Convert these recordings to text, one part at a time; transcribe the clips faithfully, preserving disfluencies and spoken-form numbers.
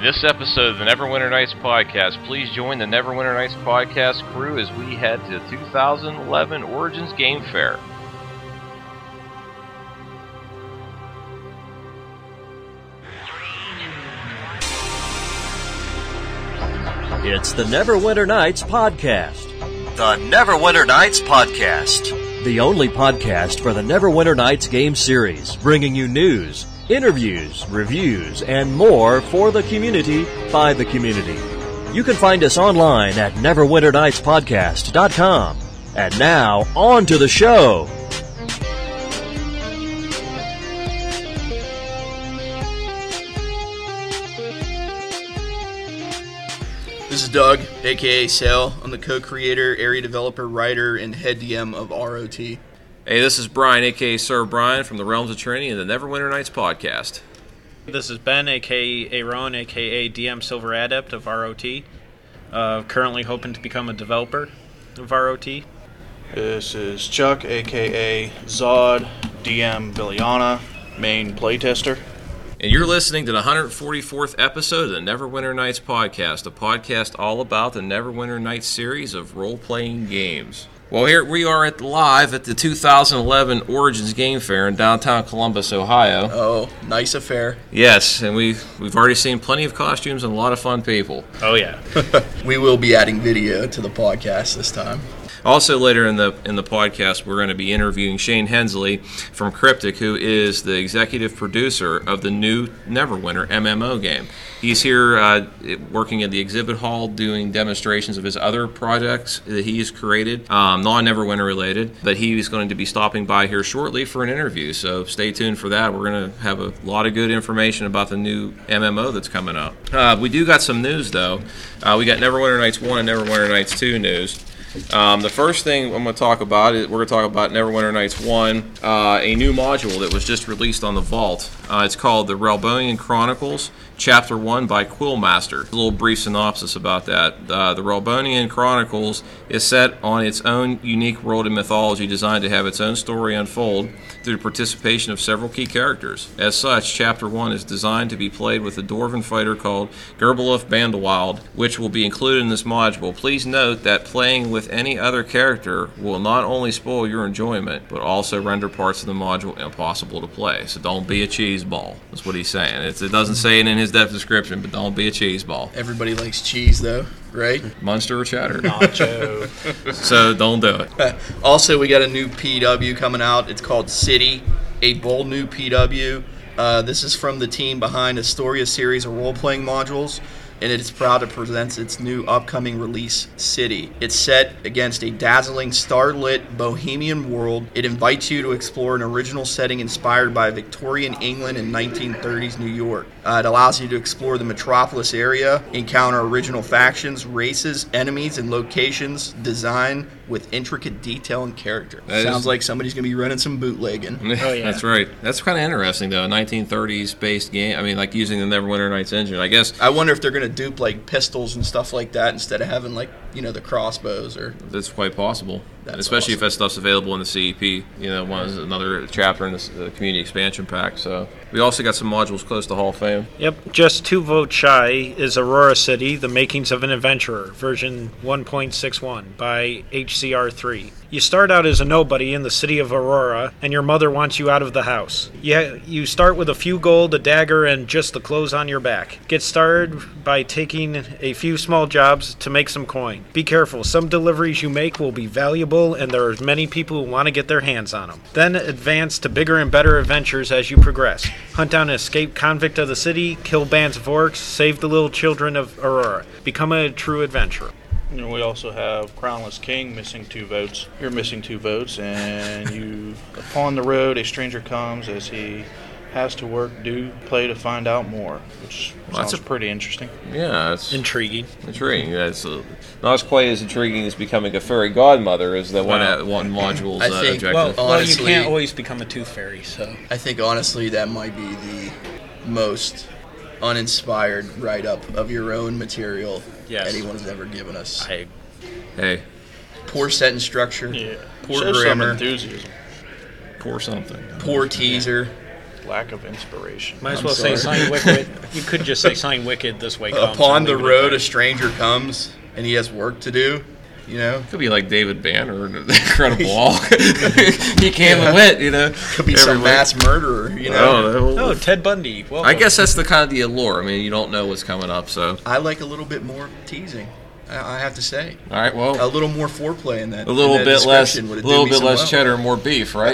In this episode of the Neverwinter Nights podcast, please join the Neverwinter Nights podcast crew as we head to the two thousand eleven Origins Game Fair. It's the Neverwinter Nights podcast. The Neverwinter Nights podcast. The only podcast for the Neverwinter Nights game series, bringing you news, interviews, reviews, and more for the community, by the community. You can find us online at neverwinter nights podcast dot com. And now, on to the show. This is Doug, a k a. Sale. I'm the co-creator, area developer, writer, and head D M of R O T. Hey, this is Brian, a k a. Sir Brian, from the Realms of Trinity and the Neverwinter Nights podcast. This is Ben, a k a. Aaron, a k a. D M Silver Adept of R O T. Uh, currently hoping to become a developer of R O T. This is Chuck, a k a. Zod, D M Billiana, main playtester. And you're listening to the one hundred forty-fourth episode of the Neverwinter Nights podcast, a podcast all about the Neverwinter Nights series of role-playing games. Well, here we are at live at the two thousand eleven Origins Game Fair in downtown Columbus, Ohio. Oh, nice affair. Yes, and we've, we've already seen plenty of costumes and a lot of fun people. Oh, yeah. We will be adding video to the podcast this time. Also, later in the in the podcast, we're going to be interviewing Shane Hensley from Cryptic, who is the executive producer of the new Neverwinter M M O game. He's here uh, working at the exhibit hall doing demonstrations of his other projects that he's created, um, non-Neverwinter related, but he's going to be stopping by here shortly for an interview, so stay tuned for that. We're going to have a lot of good information about the new M M O that's coming up. Uh, we do got some news, though. Uh, we got Neverwinter Nights one and Neverwinter Nights two news. Um, the first thing I'm going to talk about is we're going to talk about Neverwinter Nights one, uh, a new module that was just released on the Vault. Uh, it's called the Relbonian Chronicles, Chapter one by Quillmaster. A little brief synopsis about that. Uh, the Relbonian Chronicles is set on its own unique world and mythology designed to have its own story unfold through the participation of several key characters. As such, Chapter one is designed to be played with a Dwarven fighter called Gerbeloth Bandelwild, which will be included in this module. Please note that playing with any other character will not only spoil your enjoyment, but also render parts of the module impossible to play. So don't be a cheese ball. That's what he's saying. It's, it doesn't say it in his depth description, but don't be a cheese ball. Everybody likes cheese, though, right? Munster or cheddar? Nacho. So don't do it. Also, we got a new P W coming out. It's called City, a bold new P W. Uh, this is from the team behind Astoria series of role-playing modules, and it is proud to present its new upcoming release, City. It's set against a dazzling, starlit, bohemian world. It invites you to explore an original setting inspired by Victorian England and nineteen thirties New York. Uh, it allows you to explore the metropolis area, encounter original factions, races, enemies, and locations designed with intricate detail and character. That Sounds is- like somebody's going to be running some bootlegging. Oh, yeah. That's right. That's kind of interesting, though. A nineteen thirties based game. I mean, like using the Neverwinter Nights engine. I guess I wonder if they're going to dupe like pistols and stuff like that instead of having like, you know, the crossbows or... that's quite possible. That's Especially if awesome. that stuff's available in the C E P. You know, one is another chapter in the uh, community expansion pack. So we also got some modules close to Hall of Fame. Yep, just two votes shy is Aurora City, The Makings of an Adventurer, version one point six one by H C R three. You start out as a nobody in the city of Aurora, and your mother wants you out of the house. Yeah, you start with a few gold, a dagger, and just the clothes on your back. Get started by taking a few small jobs to make some coin. Be careful, some deliveries you make will be valuable, and there are many people who want to get their hands on them. Then advance to bigger and better adventures as you progress. Hunt down an escaped convict of the city, kill bands of orcs, save the little children of Aurora. Become a true adventurer. And we also have Crownless King missing two votes. You're missing two votes, and you, upon the road, a stranger comes as he has to work, do play to find out more, which Well, that's sounds a- pretty interesting. Yeah, it's Intriguing. intriguing. It's uh, not as quite as intriguing as becoming a fairy godmother as the one Well, at one module's I uh, think- objective. Well, well, you Honestly- can't always become a tooth fairy, so... I think honestly that might be the most uninspired write-up of your own material Yes. anyone has ever given us. I hey, Poor sentence structure, Yeah. poor Show some grammar, enthusiasm. pour something. poor teaser. Lack of inspiration. Might as I'm well say sorry. sign Wicked. You could just say sign Wicked this way. Comes Upon and the leave it at road, that. a stranger comes, and he has work to do. You know, Could be like David Banner in The Incredible Hulk. He came and went, you know. could be some everywhere. mass murderer. You know, Oh, Oh, Ted Bundy. Welcome. I guess that's the kind of the allure. I mean, you don't know what's coming up, so. I like a little bit more teasing. I I have to say, All right, well. a little more foreplay in that. A little in that bit less, a description would have little did me bit some less well. cheddar, and more beef, right?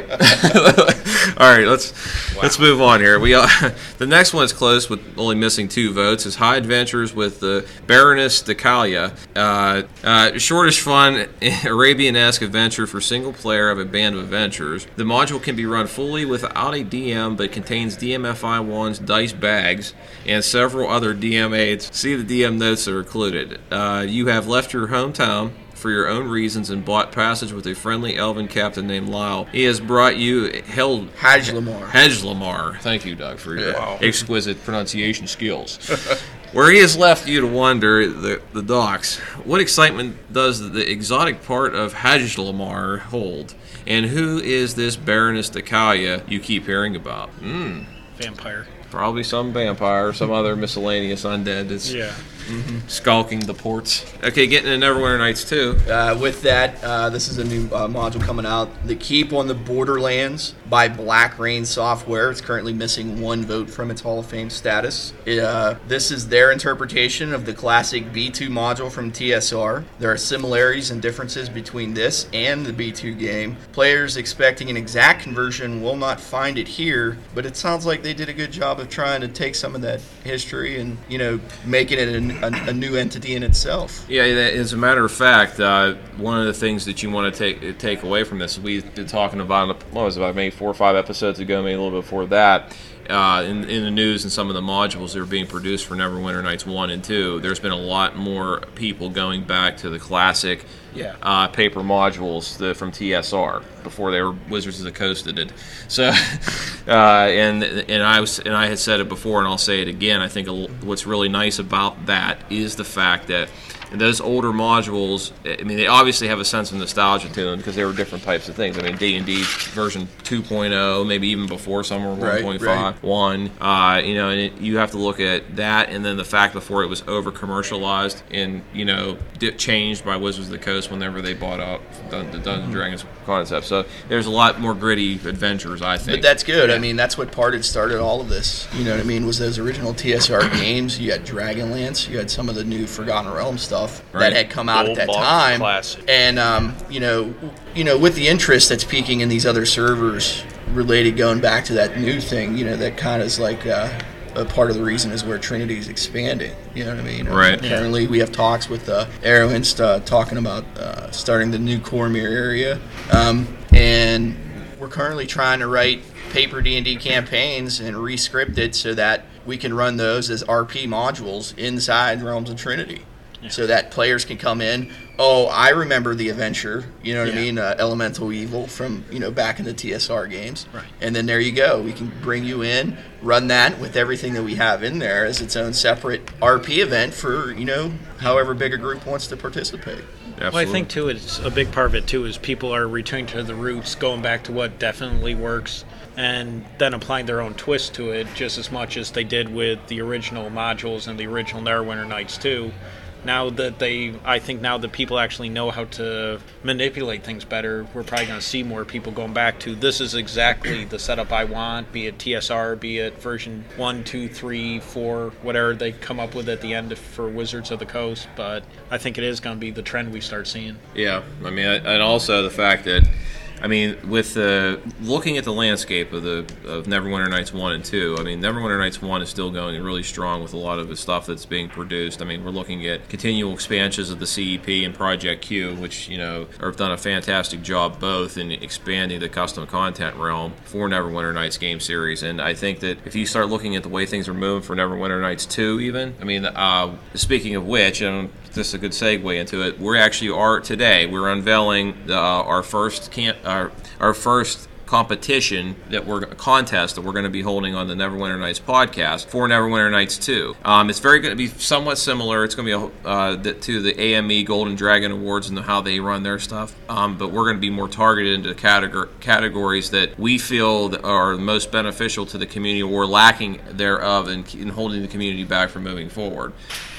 All right, let's let's move on here. We uh, the next one is close, with only missing two votes. Is High Adventures with the Baroness Decalia. Uh, uh, shortish, fun, Arabian-esque adventure for single player of a band of adventurers. The module can be run fully without a D M, but contains D M F I ones, dice bags, and several other D M aids. See the D M notes that are included. Uh, you have left your hometown for your own reasons and bought passage with a friendly elven captain named Lyle. He has brought you Held Hajlamar. Hajlamar. Thank you, Doug, for your Yeah. exquisite pronunciation skills. Where he has left you to wander the, the docks. What excitement does the exotic part of Hajlamar hold? And who is this Baroness Decalia you keep hearing about? Hmm. Vampire. Probably some vampire, some other miscellaneous undead that's Yeah. skulking the ports. Okay, getting into Neverwinter Nights two. Uh, with that, uh, this is a new uh, module coming out. The Keep on the Borderlands by Black Rain Software. It's currently missing one vote from its Hall of Fame status. It, uh, this is their interpretation of the classic B two module from T S R. There are similarities and differences between this and the B two game. Players expecting an exact conversion will not find it here, but it sounds like they did a good job of trying to take some of that history and, you know, making it a, a, a new entity in itself. Yeah, as a matter of fact, uh, one of the things that you want to take take away from this, we've been talking about, what was it, about maybe four or five episodes ago, maybe a little bit before that, uh, in, in the news and some of the modules that are being produced for Neverwinter Nights one and two, there's been a lot more people going back to the classic Yeah. uh, paper modules the, from T S R before they were Wizards of the Coast that did. So, uh, and and I was and I had said it before, and I'll say it again. I think a, what's really nice about that is the fact that those older modules, I mean, they obviously have a sense of nostalgia to them because they were different types of things. I mean, D and D version two point oh, maybe even before some were Right, one point five, right. one. Uh, you know, and it, you have to look at that, and then the fact before it was over commercialized and you know di- changed by Wizards of the Coast whenever they bought out the Dungeons and Dragons concept. So there's a lot more gritty adventures, I think. But that's good. I mean, that's what parted started all of this. You know what I mean? Was those original T S R games. You had Dragonlance. You had some of the new Forgotten Realms stuff Right. that had come out Gold at that box time. classic. And um, you know, you know, with the interest that's peaking in these other servers related, going back to that new thing. You know, that kind of is like. Uh, a part of the reason is where Trinity is expanding. You know what I mean? Right. Uh, currently, we have talks with uh, Arrowinst uh, talking about uh, starting the new Cormyr area, um, and we're currently trying to write paper D and D campaigns and re-script it so that we can run those as R P modules inside Realms of Trinity. So that players can come in. Oh, I remember the adventure. You know what Yeah. I mean? Uh, Elemental Evil from you know back in the T S R games. Right. And then there you go. We can bring you in, run that with everything that we have in there as its own separate R P event for you know however big a group wants to participate. Absolutely. Well, I think too, it's a big part of it too is people are returning to the roots, going back to what definitely works, and then applying their own twist to it, just as much as they did with the original modules and the original Neverwinter Nights too. Now that they, I think now that people actually know how to manipulate things better, we're probably going to see more people going back to this is exactly the setup I want, be it T S R, be it version one, two, three, four, whatever they come up with at the end for Wizards of the Coast. But I think it is going to be the trend we start seeing. Yeah, I mean, and also the fact that, I mean, with uh, looking at the landscape of the of Neverwinter Nights one and two, I mean, Neverwinter Nights one is still going really strong with a lot of the stuff that's being produced. I mean, we're looking at continual expansions of the C E P and Project Q, which, you know, have done a fantastic job both in expanding the custom content realm for Neverwinter Nights game series. And I think that if you start looking at the way things are moving for Neverwinter Nights two even, I mean, uh, speaking of which, and this is a good segue into it, we actually are today, we're unveiling uh, our first camp. Our, our first competition that we're a contest that we're going to be holding on the Neverwinter Nights podcast for Neverwinter Nights two. Um, it's very going to be somewhat similar. It's going to be a, uh, the, to the A M E Golden Dragon Awards and how they run their stuff, um, but we're going to be more targeted into categor- categories that we feel that are most beneficial to the community or lacking thereof in, in holding the community back from moving forward.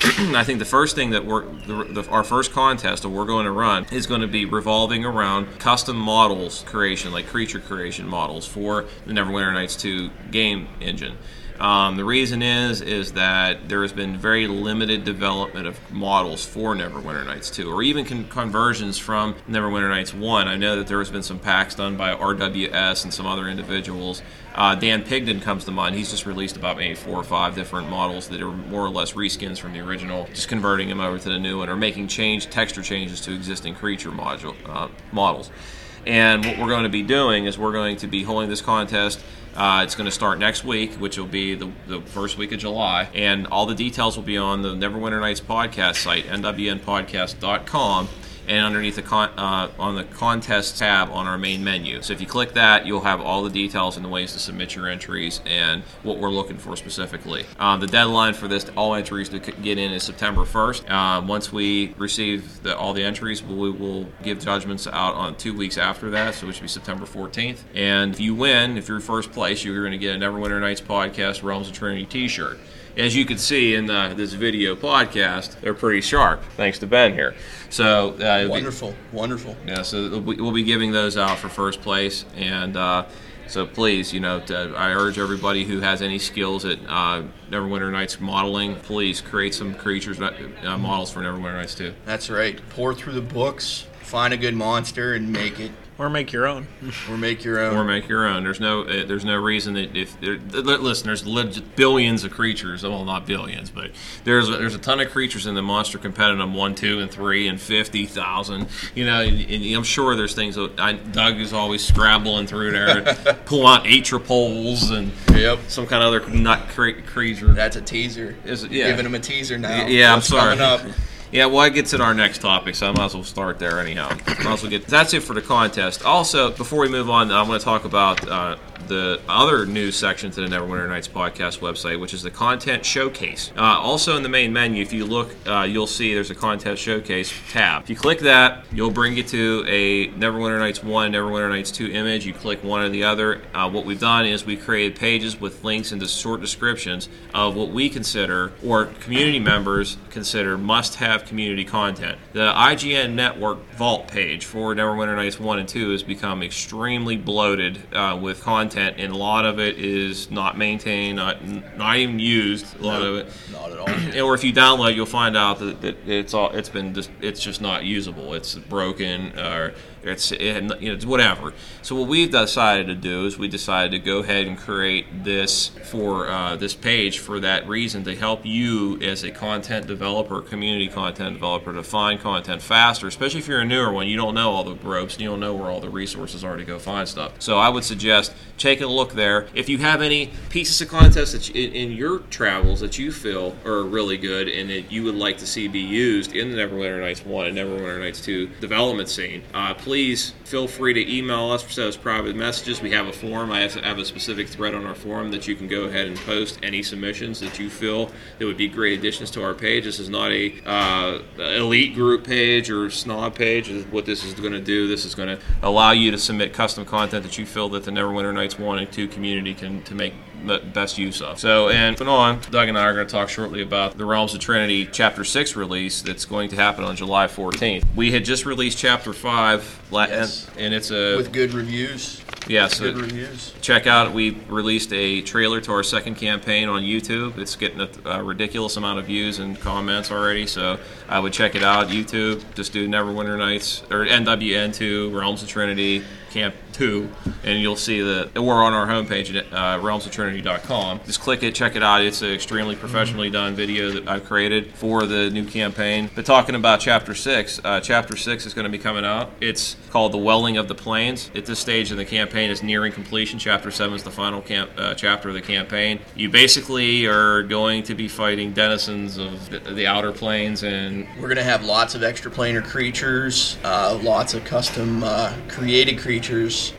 I think the first thing that we're the, the, our first contest that we're going to run is going to be revolving around custom models creation, like creature creation models for the Neverwinter Nights two game engine. Um, the reason is is that there has been very limited development of models for Neverwinter Nights two, or even con- conversions from Neverwinter Nights one. I know that there has been some packs done by R W S and some other individuals. Uh, Dan Pigden comes to mind. He's just released about maybe four or five different models that are more or less reskins from the original, just converting them over to the new one, or making change texture changes to existing creature module, uh, models. And what we're going to be doing is we're going to be holding this contest. Uh, it's going to start next week, which will be the, the first week of July. And all the details will be on the Neverwinter Nights podcast site, N W N podcast dot com. And underneath the con- uh, on the contest tab on our main menu. So if you click that, you'll have all the details and the ways to submit your entries and what we're looking for specifically. Um, the deadline for this, all entries to get in, is September first. Uh, once we receive the, all the entries, we will give judgments out on two weeks after that, so it should be September fourteenth. And if you win, if you're first place, you're going to get a Neverwinter Nights podcast Realms of Trinity t-shirt. As you can see in the, this video podcast, they're pretty sharp, thanks to Ben here. So uh, wonderful, be, wonderful. Yeah, so we'll be giving those out for first place, and uh, so please, you know, to, I urge everybody who has any skills at uh, Neverwinter Nights modeling, please create some creatures uh, models for Neverwinter Nights too. That's right. Pour through the books, find a good monster, and make it. Or make your own. Or make your own. Or make your own. There's no uh, there's no reason that if there, listen, there's legit billions of creatures. Well, not billions, but there's a, there's a ton of creatures in the Monster Compendium one, two, and three, and fifty thousand. You know, and, and I'm sure there's things that I, Doug is always scrabbling through there, pulling out Atropoles and yep. some kind of other nut cre- creature. That's a teaser. Is it, yeah. Giving him a teaser now. Yeah, What's I'm sorry. Coming up? Yeah, well, I get to our next topic, so I might as well start there anyhow. Might as well get, that's it for the contest. Also, before we move on, I want to talk about uh, the other news section to the Neverwinter Nights podcast website, which is the content showcase. Uh, also in the main menu, if you look, uh, you'll see there's a content showcase tab. If you click that, you'll bring you to a Neverwinter Nights one, Neverwinter Nights two image. You click one or the other. Uh, what we've done is we created pages with links into short descriptions of what we consider, or community members consider, must-have community content. The I G N Network Vault page for Neverwinter Nights one and two has become extremely bloated uh, with content, and a lot of it is not maintained, not not even used. A lot no, of it, not at all. Or if you download, you'll find out that, that it's all it's been just, it's just not usable. It's broken, or it's it, you know it's whatever. So what we've decided to do is we decided to go ahead and create this for uh, this page for that reason, to help you as a content developer, community content developer, to find content faster, especially if you're a newer one. You don't know all the ropes, and you don't know where all the resources are to go find stuff. So I would suggest taking a look there. If you have any pieces of content that you, in, in your travels that you feel are really good and that you would like to see be used in the Neverwinter Nights one and Neverwinter Nights two development scene, uh, please feel free to email us, send us private messages. We have a forum. I have, have a specific thread on our forum that you can go ahead and post any submissions that you feel that would be great additions to our page. This is not a uh, elite group page or snob page. What this is going to do, this is going to allow you to submit custom content that you feel that the Neverwinter Nights one and two community can to make best use of. So, and moving on, Doug and I are going to talk shortly about the Realms of Trinity Chapter six release that's going to happen on July fourteenth. We had just released Chapter five, yes. and it's a... with good reviews. Yes, good uh, reviews. Check out, we released a trailer to our second campaign on YouTube. It's getting a, a ridiculous amount of views and comments already, so I would check it out. YouTube, just do Neverwinter Nights, or N W N two, Realms of Trinity, Camp two, and you'll see that we're on our homepage at uh, realms of trinity dot com. Just click it, check it out. It's an extremely professionally done video that I've created for the new campaign. But talking about Chapter six, uh, Chapter six is going to be coming out. It's called The Welling of the Plains. At this stage of the campaign, it's nearing completion. Chapter seven is the final camp, uh, chapter of the campaign. You basically are going to be fighting denizens of the, the Outer Plains, and we're going to have lots of extra planar creatures, uh, lots of custom uh, created creatures.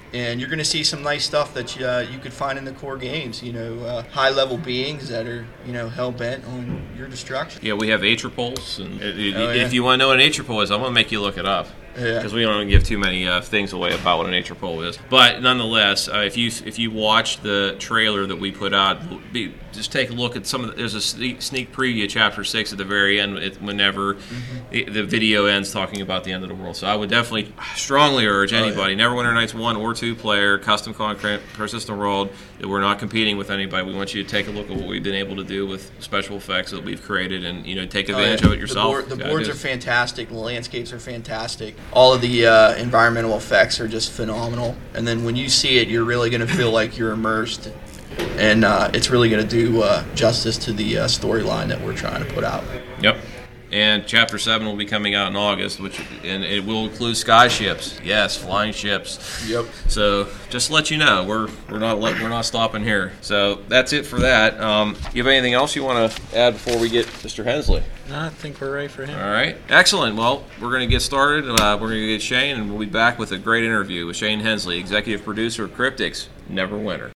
and you're going to see some nice stuff that you, uh, you could find in the core games. You know, uh, high-level beings that are, you know, hell-bent on your destruction. Yeah, we have Atropols, and it, it, Oh, yeah. if you want to know what an Atropol is, I'm going to make you look it up. Yeah. Because we don't want to give too many uh, things away about what an Atropol is. But nonetheless, uh, if you if you watch the trailer that we put out, be, just take a look at some of the, there's a sneak, sneak preview of Chapter six at the very end, it, whenever mm-hmm. the, the video ends talking about the end of the world. So I would definitely strongly urge anybody, oh, yeah. Neverwinter Nights one or two player, custom concrete, persistent world, that we're not competing with anybody. We want you to take a look at what we've been able to do with special effects that we've created, and you know take advantage oh, yeah. of it yourself. The, board, the boards are fantastic. The landscapes are fantastic. All of the uh, environmental effects are just phenomenal. And then when you see it, you're really going to feel like you're immersed. And uh, it's really going to do uh, justice to the uh, storyline that we're trying to put out. Yep. And Chapter seven will be coming out in August, which and it will include sky ships. Yes, flying ships. Yep. So just to let you know, we're we're not we're not stopping here. So that's it for that. Um, you have anything else you want to add before we get Mister Hensley? No, I think we're ready for him. All right. Excellent. Well, we're going to get started. Uh, we're going to get Shane, and we'll be back with a great interview with Shane Hensley, executive producer of Cryptic's Neverwinter.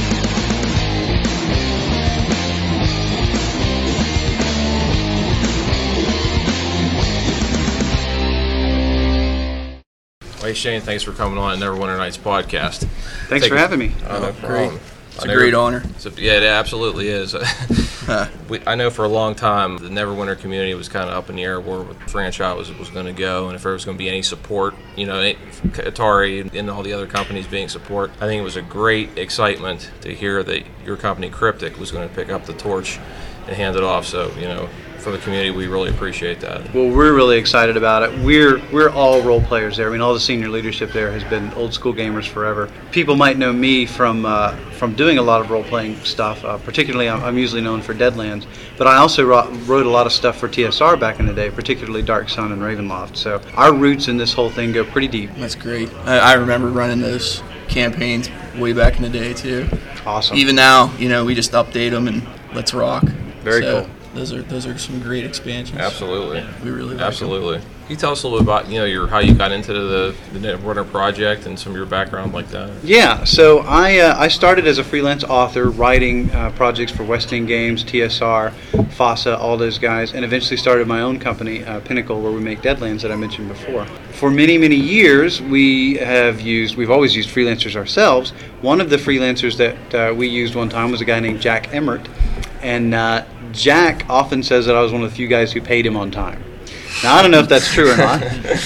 Hey Shane, thanks for coming on Neverwinter Nights podcast. Thanks Take for a, having me. Oh, no great. problem. It's a great honor. It's a, yeah, it absolutely is. we, I know for a long time the Neverwinter community was kind of up in the air where the franchise was, was going to go, and if there was going to be any support, you know, Atari and all the other companies being support. I think it was a great excitement to hear that your company Cryptic was going to pick up the torch and hand it off. So, you know, for the community, we really appreciate that. Well, we're really excited about it. We're we're all role players there. I mean, all the senior leadership there has been old school gamers forever. People might know me from uh, from doing a lot of role playing stuff. Uh, particularly, I'm, I'm usually known for Deadlands, but I also wrote, wrote a lot of stuff for T S R back in the day, particularly Dark Sun and Ravenloft. So our roots in this whole thing go pretty deep. That's great. I, I remember running those campaigns way back in the day too. Awesome. Even now, you know, we just update them and let's rock. Very so, cool. Those are those are some great expansions. Absolutely. We really like Absolutely. them. Can you tell us a little bit about, you know, your how you got into the the Neverwinter project and some of your background like that? Yeah, so I uh, I started as a freelance author writing uh, projects for West End Games, T S R, FASA, all those guys, and eventually started my own company, uh, Pinnacle, where we make Deadlands that I mentioned before. For many, many years, we have used, we've always used freelancers ourselves. One of the freelancers that uh, we used one time was a guy named Jack Emmert, and uh, Jack often says that I was one of the few guys who paid him on time. Now, I don't know if that's true or not,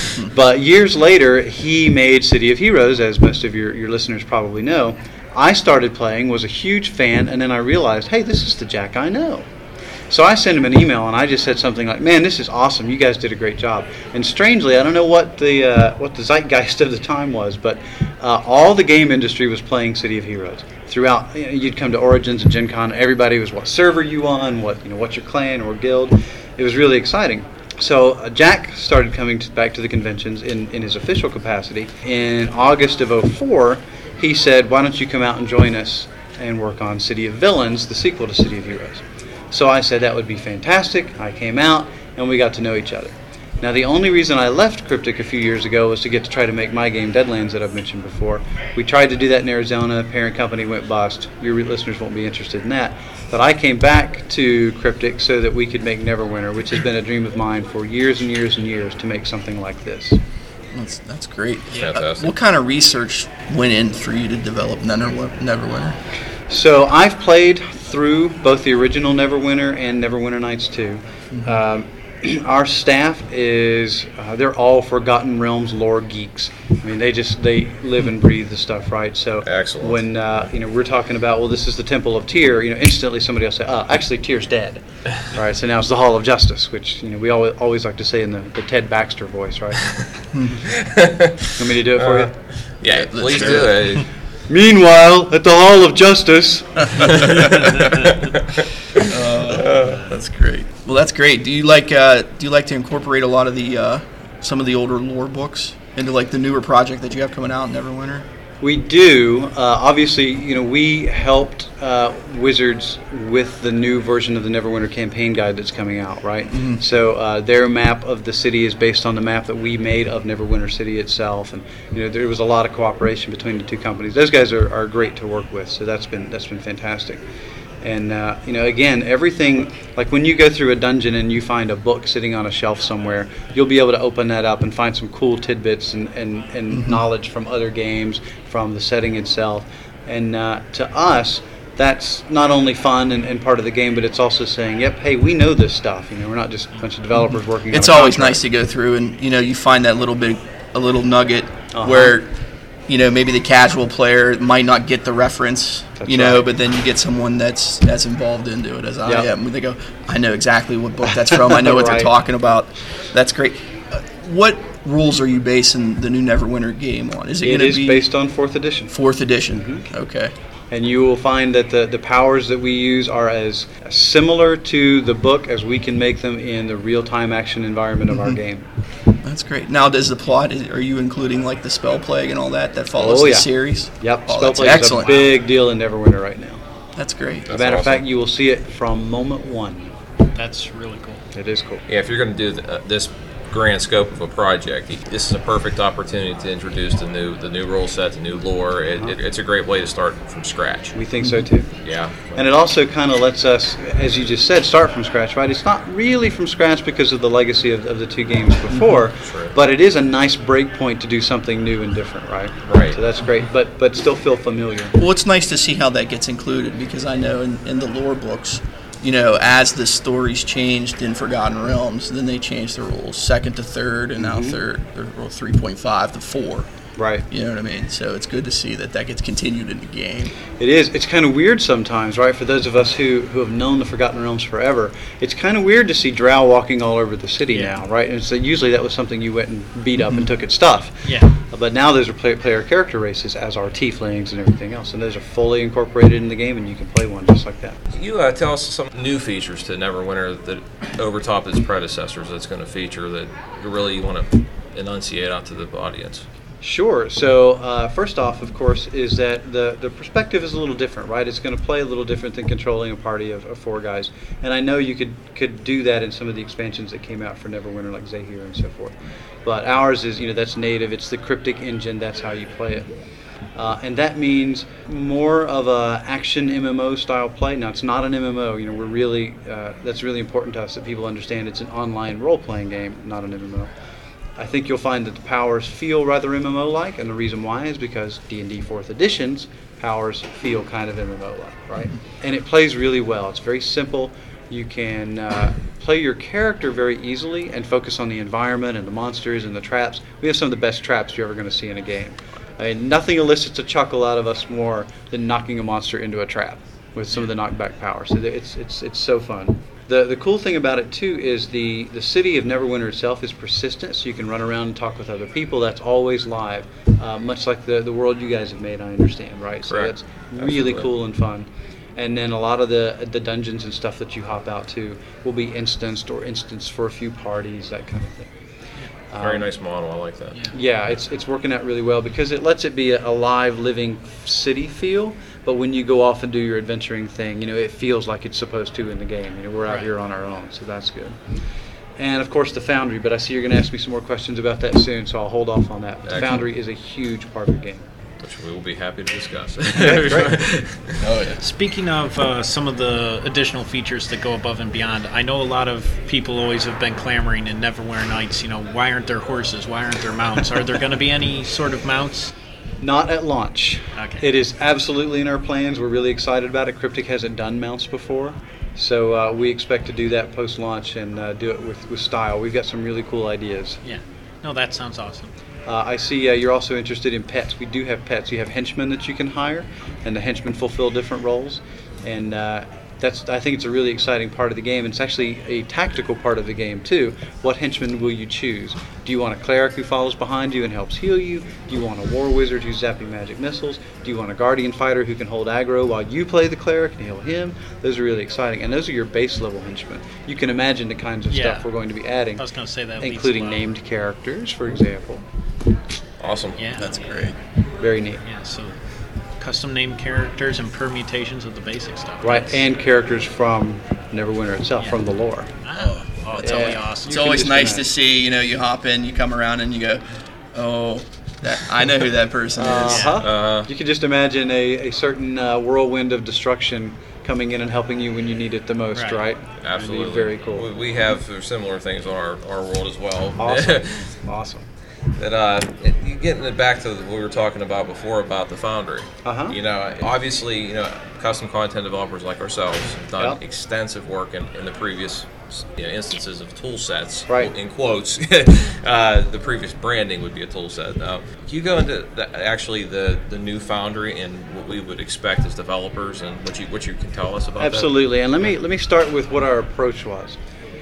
but years later, he made City of Heroes, as most of your, your listeners probably know. I started playing, was a huge fan, and then I realized, hey, this is the Jack I know. So I sent him an email, and I just said something like, man, this is awesome. You guys did a great job. And strangely, I don't know what the uh, what the zeitgeist of the time was, but uh, all the game industry was playing City of Heroes. Throughout, you know, you'd come to Origins and Gen Con, everybody was what server you on, what you know, what's your clan or guild. It was really exciting. So uh, Jack started coming to, back to the conventions in, in his official capacity. In August of oh four, he said, why don't you come out and join us and work on City of Villains, the sequel to City of Heroes. So I said that would be fantastic. I came out, and we got to know each other. Now, the only reason I left Cryptic a few years ago was to get to try to make my game Deadlands that I've mentioned before. We tried to do that in Arizona. Parent company went bust. Your listeners won't be interested in that. But I came back to Cryptic so that we could make Neverwinter, which has been a dream of mine for years and years and years to make something like this. That's that's great. Fantastic. Uh, what kind of research went in for you to develop Neverwinter? So I've played through both the original Neverwinter and Neverwinter Nights two. Mm-hmm. Um, our staff is, uh, they're all Forgotten Realms lore geeks. I mean, they just, they live and breathe the stuff, right? So excellent. When, uh, you know, we're talking about, well, this is the Temple of Tyr, you know, instantly somebody will say, oh, actually, Tyr's dead. All right, so now it's the Hall of Justice, which, you know, we always, always like to say in the, the Ted Baxter voice, right? Want me to do it for uh, you? Yeah, please do it. Meanwhile, at the Hall of Justice. uh, that's great. Well, that's great. Do you like uh, do you like to incorporate a lot of the uh, some of the older lore books into like the newer project that you have coming out, Neverwinter? We do. Uh, obviously, you know, we helped uh, Wizards with the new version of the Neverwinter campaign guide that's coming out, right? Mm-hmm. So uh, their map of the city is based on the map that we made of Neverwinter City itself, and you know, there was a lot of cooperation between the two companies. Those guys are, are great to work with, so that's been that's been fantastic. And, uh, you know, again, everything, like when you go through a dungeon and you find a book sitting on a shelf somewhere, you'll be able to open that up and find some cool tidbits and, and, and mm-hmm. knowledge from other games, from the setting itself. And uh, to us, that's not only fun and, and part of the game, but it's also saying, yep, hey, we know this stuff. You know, we're not just a bunch of developers working It's on a always contract. nice to go through and, you know, you find that little bit, a little nugget uh-huh. where, you know, maybe the casual player might not get the reference, That's you know, right. but then you get someone that's as involved into it as I Yep. am. They go, I know exactly what book that's from. I know what Right. they're talking about. That's great. Uh, what rules are you basing the new Neverwinter game on? Is it, It going to is be based on fourth edition. fourth edition? Mhm. Okay. And you will find that the, the powers that we use are as similar to the book as we can make them in the real-time action environment of Mm-hmm. our game. That's great. Now, does the plot, is, are you including like the spell plague and all that that follows Oh, the yeah. series? Yep, Oh, Spell that's Plague is a excellent. big deal in Neverwinter right now. That's great. As a matter of awesome. fact, you will see it from moment one. That's really cool. It is cool. Yeah, if you're going to do the, uh, this grand scope of a project, this is a perfect opportunity to introduce the new the new rule set, the new lore. It, it, it's a great way to start from scratch. We think so too. Yeah. And it also kind of lets us, as you just said, start from scratch, right? It's not really from scratch because of the legacy of, of the two games before, Sure. but it is a nice break point to do something new and different, right? Right. So that's great, but but still feel familiar. Well, it's nice to see how that gets included because I know in, in the lore books, you know, as the stories changed in Forgotten Realms, then they changed the rules second to third, and now third, or rule three point five to four. Right. You know what I mean? So it's good to see that that gets continued in the game. It is. It's kind of weird sometimes, right? For those of us who, who have known the Forgotten Realms forever, it's kind of weird to see Drow walking all over the city Yeah. now, right? And so usually that was something you went and beat up and took its stuff. Yeah. But now those are play, player character races, as are tieflings and everything else, and those are fully incorporated in the game, and you can play one just like that. You uh, tell us some new features to Neverwinter that overtop its predecessors that's going to feature that you really want to enunciate out to the audience. Sure. So uh, first off, of course, is that the, the perspective is a little different, right? It's going to play a little different than controlling a party of, of four guys. And I know you could, could do that in some of the expansions that came out for Neverwinter, like Zahir and so forth. But ours is, you know, that's native. It's the Cryptic engine. That's how you play it. Uh, and that means more of a action M M O style play. Now, it's not an M M O. You know, we're really uh, that's really important to us that people understand it's an online role-playing game, not an M M O. I think you'll find that the powers feel rather M M O-like, and the reason why is because D and D fourth Edition's powers feel kind of M M O-like, right? And it plays really well. It's very simple. You can uh, play your character very easily and focus on the environment and the monsters and the traps. We have some of the best traps you're ever going to see in a game. I mean, nothing elicits a chuckle out of us more than knocking a monster into a trap with some of the knockback powers. So it's it's it's so fun. The the cool thing about it too is the, the city of Neverwinter itself is persistent, so you can run around and talk with other people. That's always live, uh, much like the, the world you guys have made, I understand, right? So Correct. that's really Absolutely. cool and fun. And then a lot of the the dungeons and stuff that you hop out to will be instanced or instanced for a few parties, that kind of thing. Very Um, nice model. I like that. Yeah. Yeah, it's it's working out really well because it lets it be a, a live, living city feel. But when you go off and do your adventuring thing, you know, it feels like it's supposed to in the game. You know, we're out Right. here on our own, so that's good. And of course, the Foundry. But I see you're going to ask me some more questions about that soon, so I'll hold off on that. But the Excellent. Foundry is a huge part of the game. Which we will be happy to discuss. Oh, yeah. Speaking of uh, some of the additional features that go above and beyond, I know a lot of people always have been clamoring in Neverwinter Nights, you know, why aren't there horses? Why aren't there mounts? Are there going to be any sort of mounts? Not at launch. Okay. It is absolutely in our plans. We're really excited about it. Cryptic hasn't done mounts before, so uh, we expect to do that post-launch and uh, do it with, with style. We've got some really cool ideas. Yeah. No, that sounds awesome. Uh, I see uh, you're also interested in pets. We do have pets. You have henchmen that you can hire, and the henchmen fulfill different roles. And uh, that's I think it's a really exciting part of the game. And it's actually a tactical part of the game too. What henchman will you choose? Do you want a cleric who follows behind you and helps heal you? Do you want a war wizard who's zapping magic missiles? Do you want a guardian fighter who can hold aggro while you play the cleric and heal him? Those are really exciting, and those are your base level henchmen. You can imagine the kinds of Yeah. stuff we're going to be adding, I was going to say that leads including well. named characters, for example. Awesome. Yeah. That's great. Very neat. Yeah, so custom name characters and permutations of the basic stuff. Right, That's- and characters from Neverwinter itself, Yeah. from the lore. Oh, oh it's Yeah. always awesome. It's You can always just nice imagine. to see, you know, you hop in, you come around, and you go, oh, that I know who that person is. Uh-huh. Uh, You can just imagine a, a certain uh, whirlwind of destruction coming in and helping you when you need it the most, Right. right? Absolutely. It'd be very cool. We, we have similar things on our, our world as well. Awesome. Awesome. that uh, it, you getting it back to what we were talking about before about the Foundry. Uh-huh. You know, obviously, you know, custom content developers like ourselves have done Yep. extensive work in, in the previous you know, instances of tool sets. Right. In quotes, uh, the previous branding would be a tool set. Now, can you go into the, actually the, the new Foundry and what we would expect as developers and what you what you can tell us about that? Absolutely, and let me let me start with what our approach was.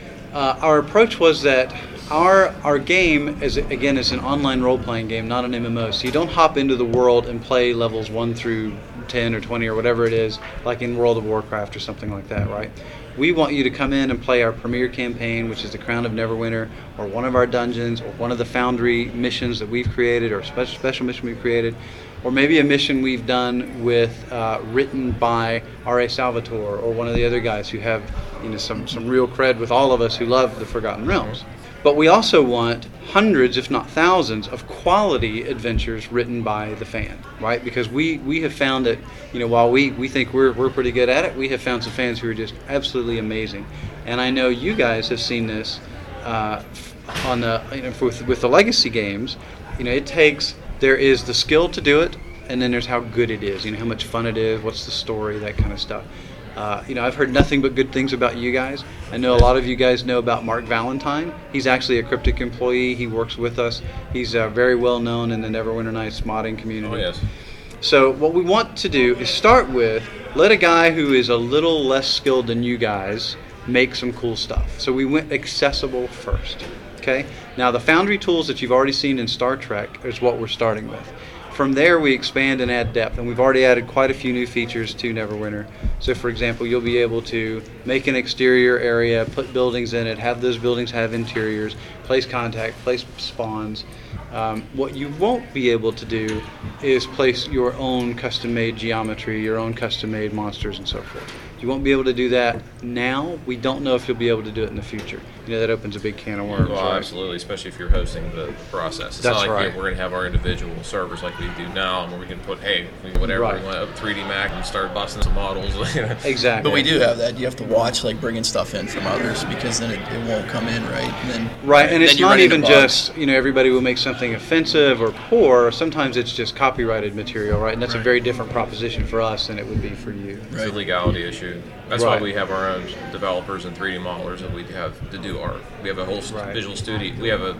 Uh, our approach was that our our game is again is an online role playing game, not an M M O. So you don't hop into the world and play levels one through ten or twenty or whatever it is, like in World of Warcraft or something like that, right? We want you to come in and play our premier campaign, which is the Crown of Neverwinter, or one of our dungeons, or one of the Foundry missions that we've created, or a special special mission we've created, or maybe a mission we've done with uh, written by R A Salvatore or one of the other guys who have you know some some real cred with all of us who love the Forgotten Realms. But we also want hundreds, if not thousands, of quality adventures written by the fan, right? Because we, we have found that, you know, while we, we think we're we're pretty good at it, we have found some fans who are just absolutely amazing. And I know you guys have seen this uh, on the you know, with with the legacy games. You know, it takes there is the skill to do it, and then there's how good it is. You know, how much fun it is, what's the story, that kind of stuff. Uh, you know, I've heard nothing but good things about you guys. I know a lot of you guys know about Mark Valentine. He's actually a Cryptic employee. He works with us. He's uh, very well known in the Neverwinter Nights modding community. Oh, yes. So what we want to do is start with, let a guy who is a little less skilled than you guys make some cool stuff. So we went accessible first. Okay? Now the Foundry tools that you've already seen in Star Trek is what we're starting with. From there, we expand and add depth, and we've already added quite a few new features to Neverwinter. So, for example, you'll be able to make an exterior area, put buildings in it, have those buildings have interiors, place contact, place spawns. Um, what you won't be able to do is place your own custom-made geometry, your own custom-made monsters, and so forth. You won't be able to do that now. We don't know if you'll be able to do it in the future. You know, that opens a big can of worms. Well, right? absolutely, especially if you're hosting the process. It's That's not like right. we're going to have our individual servers like we do now, where we can put, hey, we can whatever Right. we want, up three D Mac and start busting some models. you know. Exactly. But we do have that. You have to watch, like, bringing stuff in from others because then it, it won't come in right. And then, Right, and then it's you not run into even bugs. just, you know, everybody will make something offensive or poor. Sometimes it's just copyrighted material, right? And that's a very different proposition for us than it would be for you. It's a legality issue. That's Right. why we have our own developers and three D modelers that we have to do our. We have a whole st- Right. visual studio. We have a,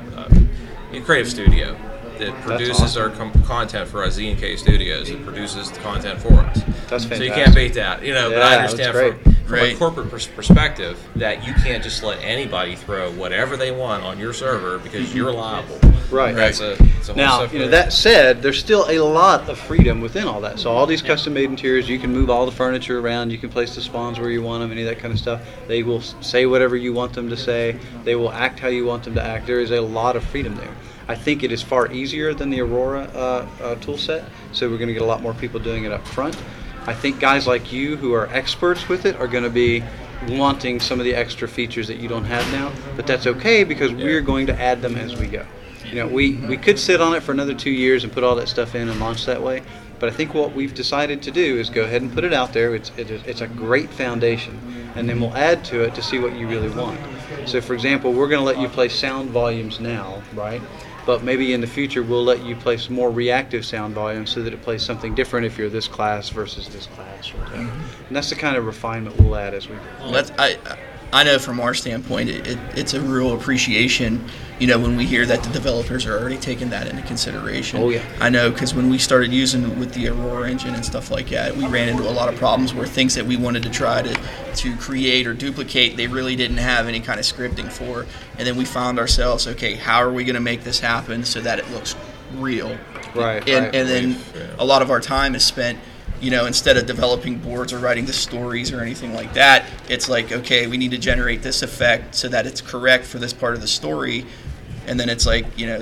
a creative studio that produces awesome. our com- content for us. Z and K Studios. It produces the content for us. That's So you fantastic. can't beat that, you know. but Yeah, I that's understand great. from, from a Right. corporate pers- perspective that you can't just let anybody throw whatever they want on your server because you're liable. Right. That's a, it's a whole Now, separate- you know, that said, there's still a lot of freedom within all that. So all these custom-made interiors, you can move all the furniture around, you can place the spawns where you want them, any of that kind of stuff. They will s- say whatever you want them to say. They will act how you want them to act. There is a lot of freedom there. I think it is far easier than the Aurora uh, uh, tool set, so we're going to get a lot more people doing it up front. I think guys like you who are experts with it are going to be wanting some of the extra features that you don't have now, but that's okay because we're going to add them as we go. You know, we, we could sit on it for another two years and put all that stuff in and launch that way, but I think what we've decided to do is go ahead and put it out there. It's it is, it's a great foundation, and then we'll add to it to see what you really want. So, for example, we're going to let you play sound volumes now, right? But maybe in the future we'll let you play some more reactive sound volumes so that it plays something different if you're this class versus this class. Or whatever. And that's the kind of refinement we'll add as we go. Well, that's, I, I know from our standpoint, it, it, it's a real appreciation, you know, when we hear that the developers are already taking that into consideration. Oh, yeah. I know, because when we started using with the Aurora engine and stuff like that, we ran into a lot of problems where things that we wanted to try to, to create or duplicate, they really didn't have any kind of scripting for. And then we found ourselves, okay, how are we going to make this happen so that it looks real? Right, And, right. and then Yeah. a lot of our time is spent, you know, instead of developing boards or writing the stories or anything like that, it's like, okay, we need to generate this effect so that it's correct for this part of the story. And then it's like, you know,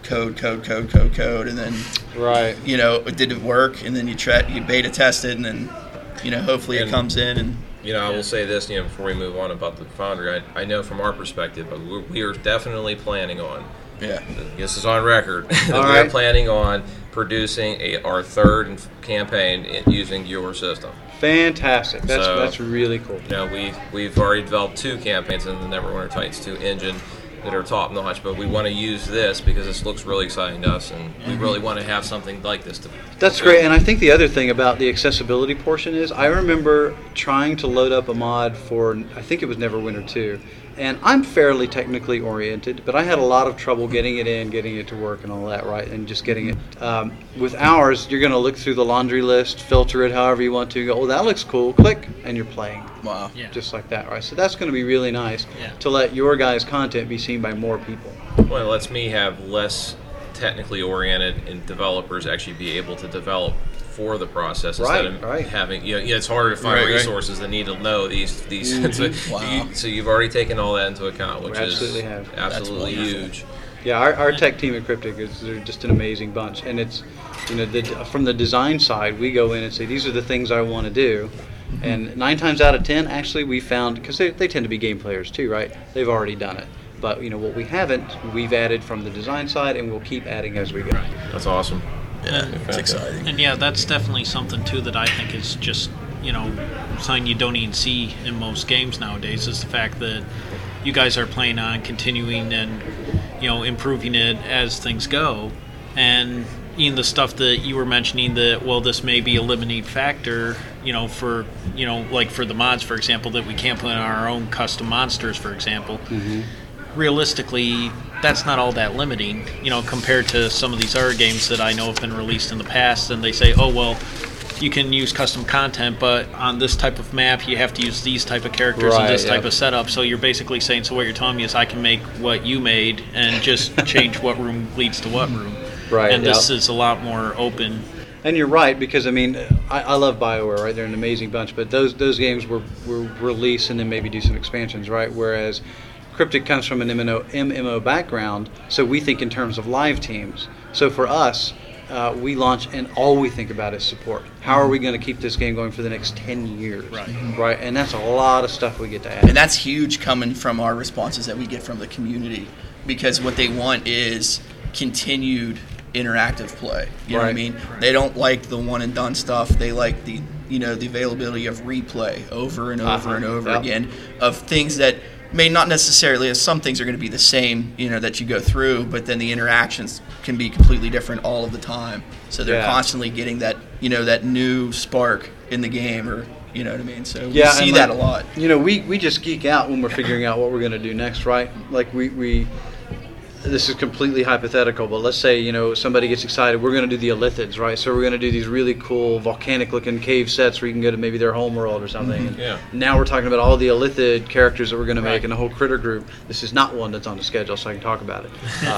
code, code, code, code, code, and then Right. you know it didn't work, and then you try you beta test it, and then you know hopefully And- it comes in and. You know, I will say this, you know, before we move on about the Foundry, I, I know from our perspective, but we're, we are definitely planning on, Yeah. this is on record, that All we right. are planning on producing a, our third campaign in, using your system. Fantastic. That's So- that's really cool. You know, we, we've already developed two campaigns in the Neverwinter Titans two engine that are top notch, but we want to use this because this looks really exciting to us, and we really want to have something like this to That's great, and I think the other thing about the accessibility portion is I remember trying to load up a mod for, I think it was Neverwinter two, and I'm fairly technically oriented, but I had a lot of trouble getting it in, getting it to work and all that, right, and just getting it. Um, with ours, you're going to look through the laundry list, filter it however you want to, go, oh, that looks cool, click, and you're playing. Wow. Yeah. Just like that, right? So that's going to be really nice Yeah. to let your guys' content be seen by more people. Well, it lets me have less technically oriented and developers actually be able to develop for the process Right, instead of right. having, you know, yeah, it's harder to find Right, right. resources that need to know these these. so, Wow. you, so you've already taken all that into account, which We absolutely is have. absolutely That's wonderful. huge. Yeah, our, our tech team at Cryptic is they're just an amazing bunch, and it's you know the, from the design side we go in and say these are the things I want to do, and nine times out of ten actually we found because they, they tend to be game players too, right? They've already done it, but you know what we haven't we've added from the design side, and we'll keep adding as we go. That's awesome. Yeah, it's exciting. And yeah, that's definitely something too that I think is just, you know, something you don't even see in most games nowadays is the fact that you guys are planning on continuing and, you know, improving it as things go. And even the stuff that you were mentioning that, well, this may be a limiting factor, you know, for, you know, like for the mods, for example, that we can't put in our own custom monsters, for example. Realistically, that's not all that limiting, you know, compared to some of these other games that I know have been released in the past, and they say, oh, well, you can use custom content, but on this type of map, you have to use these type of characters Right, and this yeah. type of setup. So you're basically saying, so what you're telling me is I can make what you made and just change what room leads to what room. Right, And this yeah. is a lot more open. And you're right, because I mean, I, I love BioWare, right? They're an amazing bunch, but those those games were, were release and then maybe do some expansions, right? Whereas Cryptic comes from an M M O, M M O background, so we think in terms of live teams. So for us, uh, we launch and all we think about is support. How are we going to keep this game going for the next ten years? Right. Right, and that's a lot of stuff we get to add. And that's huge coming from our responses that we get from the community, because what they want is continued interactive play. You know what I Right. mean? They don't like the one and done stuff. They like the you know the availability of replay over and over Uh-huh. and over Yep. again of things that may not necessarily, as some things are going to be the same, you know, that you go through, but then the interactions can be completely different all of the time. So they're Yeah. constantly getting that, you know, that new spark in the game, or you know what I mean. So Yeah, we see and that a like, lot. You know, we, we just geek out when we're figuring out what we're going to do next, right? Like we, we, this is completely hypothetical, but let's say, you know, somebody gets excited, we're going to do the Illithids, right? So we're going to do these really cool volcanic looking cave sets where you can go to maybe their home world or something. And Yeah. now we're talking about all the Illithid characters that we're going to make Right. and the whole critter group. This is not one that's on the schedule, so I can talk about it.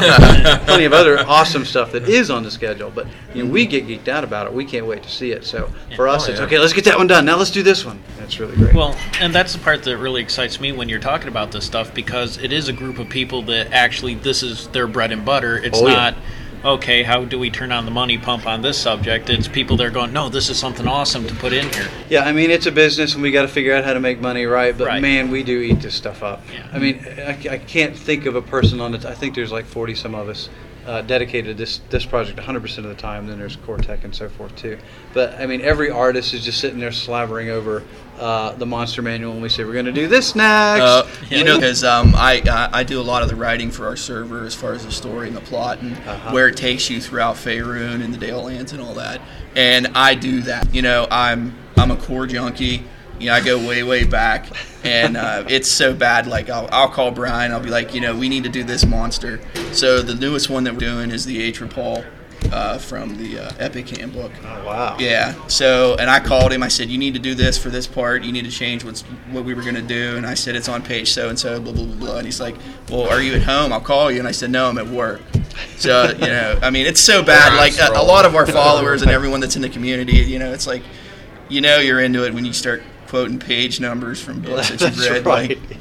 Uh, plenty of other awesome stuff that is on the schedule, but you know, we get geeked out about it. We can't wait to see it. So for us, Oh, it's yeah. okay, let's get that one done. Now let's do this one. That's really great. Well, and that's the part that really excites me when you're talking about this stuff, because it is a group of people that actually this is their bread and butter. It's Oh, yeah. not, okay, how do we turn on the money pump on this subject? It's people that are going, no, this is something awesome to put in here. Yeah, I mean, it's a business and we got to figure out how to make money, right? But Right. man, we do eat this stuff up. Yeah. I mean, I, I can't think of a person on it. I think there's like forty some of us uh, dedicated to this this project one hundred percent of the time. Then there's core tech and so forth too. But I mean, every artist is just sitting there slavering over uh, the monster manual, and we say we're going to do this next. Uh, you know, because um, I, I I do a lot of the writing for our server as far as the story and the plot and Uh-huh. where it takes you throughout Faerun and the Dale Lands and all that. And I do that. You know, I'm I'm a core junkie. You know, I go way way back, and uh, it's so bad. Like I'll I'll call Brian. I'll be like, you know, we need to do this monster. So the newest one that we're doing is the Atrapal uh, from the uh, Epic Handbook. Oh, wow. Yeah. So, and I called him. I said, "You need to do this for this part. You need to change what's what we were gonna do." And I said, "It's on page so and so." Blah blah blah blah. And he's like, "Well, are you at home? I'll call you." And I said, "No, I'm at work." So, you know, I mean, it's so bad. Like a, a lot of our followers and everyone that's in the community, you know, it's like, you know, you're into it when you start quoting page numbers from books that you've That's read right. like Yeah.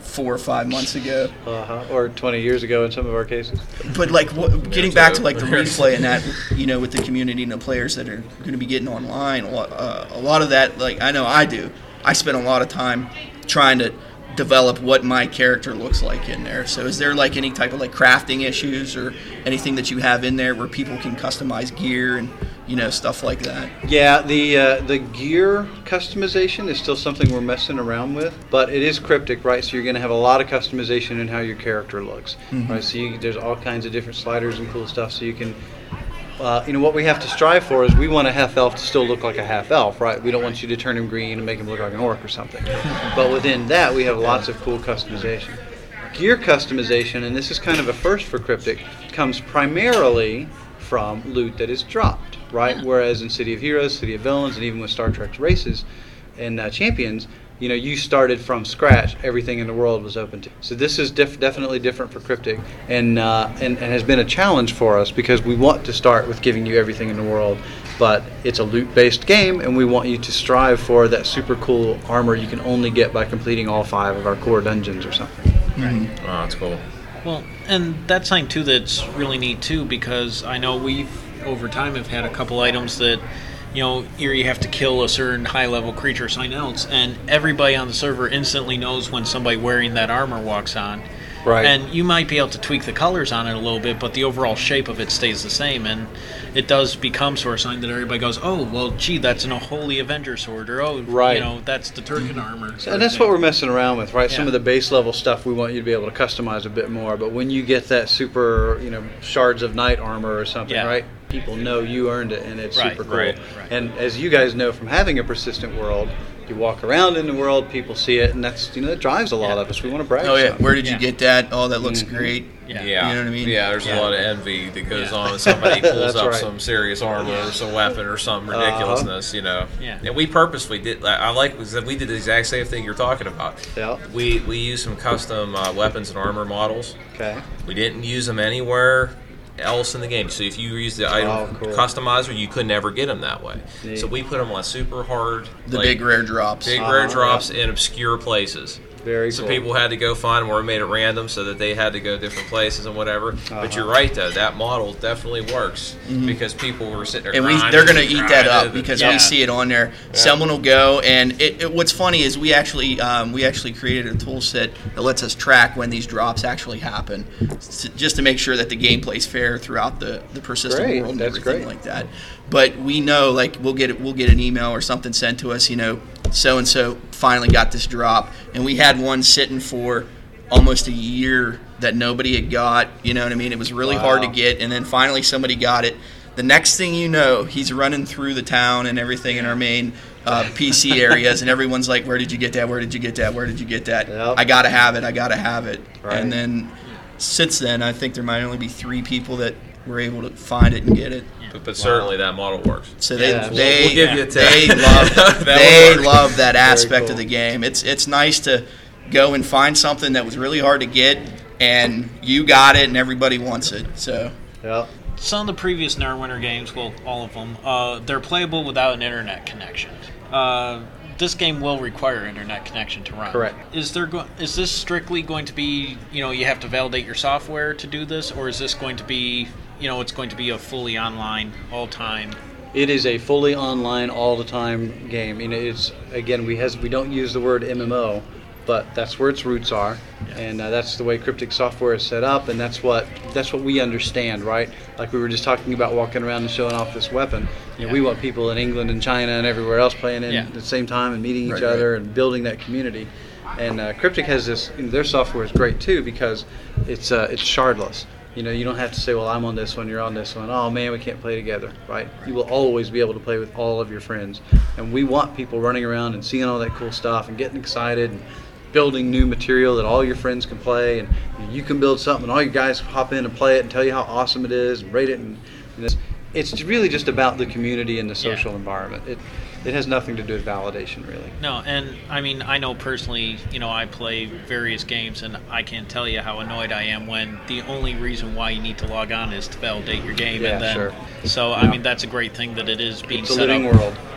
four or five months ago. Uh-huh. Or twenty years ago in some of our cases. But like what, getting back to like the replay and that, you know, with the community and the players that are going to be getting online, a lot, uh, a lot of that, like I know I do. I spend a lot of time trying to develop what my character looks like in there. So is there like any type of like crafting issues or anything that you have in there where people can customize gear and, you know, stuff like that? Yeah, the uh, the gear customization is still something we're messing around with, but it is Cryptic, right? So you're going to have a lot of customization in how your character looks, mm-hmm. right? So you, there's all kinds of different sliders and cool stuff. So you can, uh, you know, what we have to strive for is we want a half elf to still look like a half elf, right? We don't want you to turn him green and make him look like an orc or something. But within that, we have lots of cool customization. Gear customization, and this is kind of a first for Cryptic, comes primarily from loot that is dropped, right? Yeah. Whereas in City of Heroes, City of Villains, and even with Star Trek's races and uh, Champions, you know, you started from scratch. Everything in the world was open to. So this is def- definitely different for Cryptic, and, uh, and and has been a challenge for us because we want to start with giving you everything in the world, but it's a loot-based game, and we want you to strive for that super cool armor you can only get by completing all five of our core dungeons or something. Right. Oh, that's cool. Well, and that's something too that's really neat too, because I know we've over time have had a couple items that, you know, here you have to kill a certain high-level creature or something else, and everybody on the server instantly knows when somebody wearing that armor walks on. Right. And you might be able to tweak the colors on it a little bit, but the overall shape of it stays the same, and it does become sort of something that everybody goes, oh, well, gee, that's an Holy Avenger sword, or, oh, right. you know, that's the Turkin armor. And that's what we're messing around with, right? Yeah. Some of the base level stuff we want you to be able to customize a bit more, but when you get that super, you know, Shards of Night armor or something, yeah. right? People know you earned it, and it's right, super cool. Right, right. And as you guys know from having a persistent world, you walk around in the world, people see it, and that's, you know, that drives a lot yeah. of us. We want to brag. Oh yeah, something. where did yeah. you get that? Oh, that looks mm-hmm. great. Yeah. yeah, you know what I mean. Yeah, there's yeah. a lot of envy that goes yeah. on when somebody pulls up right. some serious armor or some weapon or some ridiculousness, uh-huh. you know. Yeah. And we purposely did. I like was that we did the exact same thing you're talking about. Yeah. We we used some custom uh, weapons and armor models. Okay. We didn't use them anywhere else in the game. So if you use the item oh, cool. customizer, you could never get them that way. Neat. So we put them on super hard, the like, big rare drops, big uh-huh. rare drops in obscure places. Very so cool. people had to go find them, or we made it random so that they had to go different places and whatever. Uh-huh. But you're right, though. That model definitely works mm-hmm. because people were sitting there and we, grinding they're going to and eat that up grinding. because yeah. we see it on there. Yeah. Someone will go, and it, it, what's funny is we actually um, we actually created a tool set that lets us track when these drops actually happen, to, just to make sure that the gameplay's fair throughout the, the persistent Great. world and That's everything great. like that. But we know, like we'll get it, we'll get an email or something sent to us, you know, so and so finally got this drop, and we had one sitting for almost a year that nobody had got. You know what I mean? It was really wow. hard to get, and then finally somebody got it. The next thing you know, he's running through the town and everything in our main uh, P C areas, and everyone's like, "Where did you get that? Where did you get that? Where did you get that? Yep. I gotta have it. I gotta have it." Right. And then since then, I think there might only be three people that were able to find it and get it. But, but certainly that model works. So they Yeah, they we'll give you a they tip. love That they would work. love that aspect cool. of the game. It's it's nice to go and find something that was really hard to get, and you got it, and everybody wants it. So Yeah. Some of the previous Neverwinter games, well, all of them, uh, they're playable without an internet connection. Uh, this game will require internet connection to run. Correct. Is there go- is this strictly going to be, you know, you have to validate your software to do this, or is this going to be, you know, it's going to be a fully online, all-time? It is a fully online, all the time game. You know, it's again we has we don't use the word M M O, but that's where its roots are, yeah. and uh, that's the way Cryptic software is set up, and that's what that's what we understand, right? Like we were just talking about walking around and showing off this weapon. You know, Yeah. we want people in England and China and everywhere else playing in Yeah. at the same time and meeting each Right, other right. and building that community. And uh, Cryptic has this. You know, their software is great too because it's uh, it's shardless. You know, you don't have to say, well, I'm on this one, you're on this one. Oh, man, we can't play together, right? You will always be able to play with all of your friends. And we want people running around and seeing all that cool stuff and getting excited and building new material that all your friends can play. And you can build something and all your guys hop in and play it and tell you how awesome it is and rate it. And, and it's, it's really just about the community and the social Yeah. environment. It it has nothing to do with validation, really. No, and I mean, I know personally, you know, I play various games, and I can't tell you how annoyed I am when the only reason why you need to log on is to validate your game. Yeah, and then, sure. So, I Yeah. mean, that's a great thing that it is being It's a set living up world.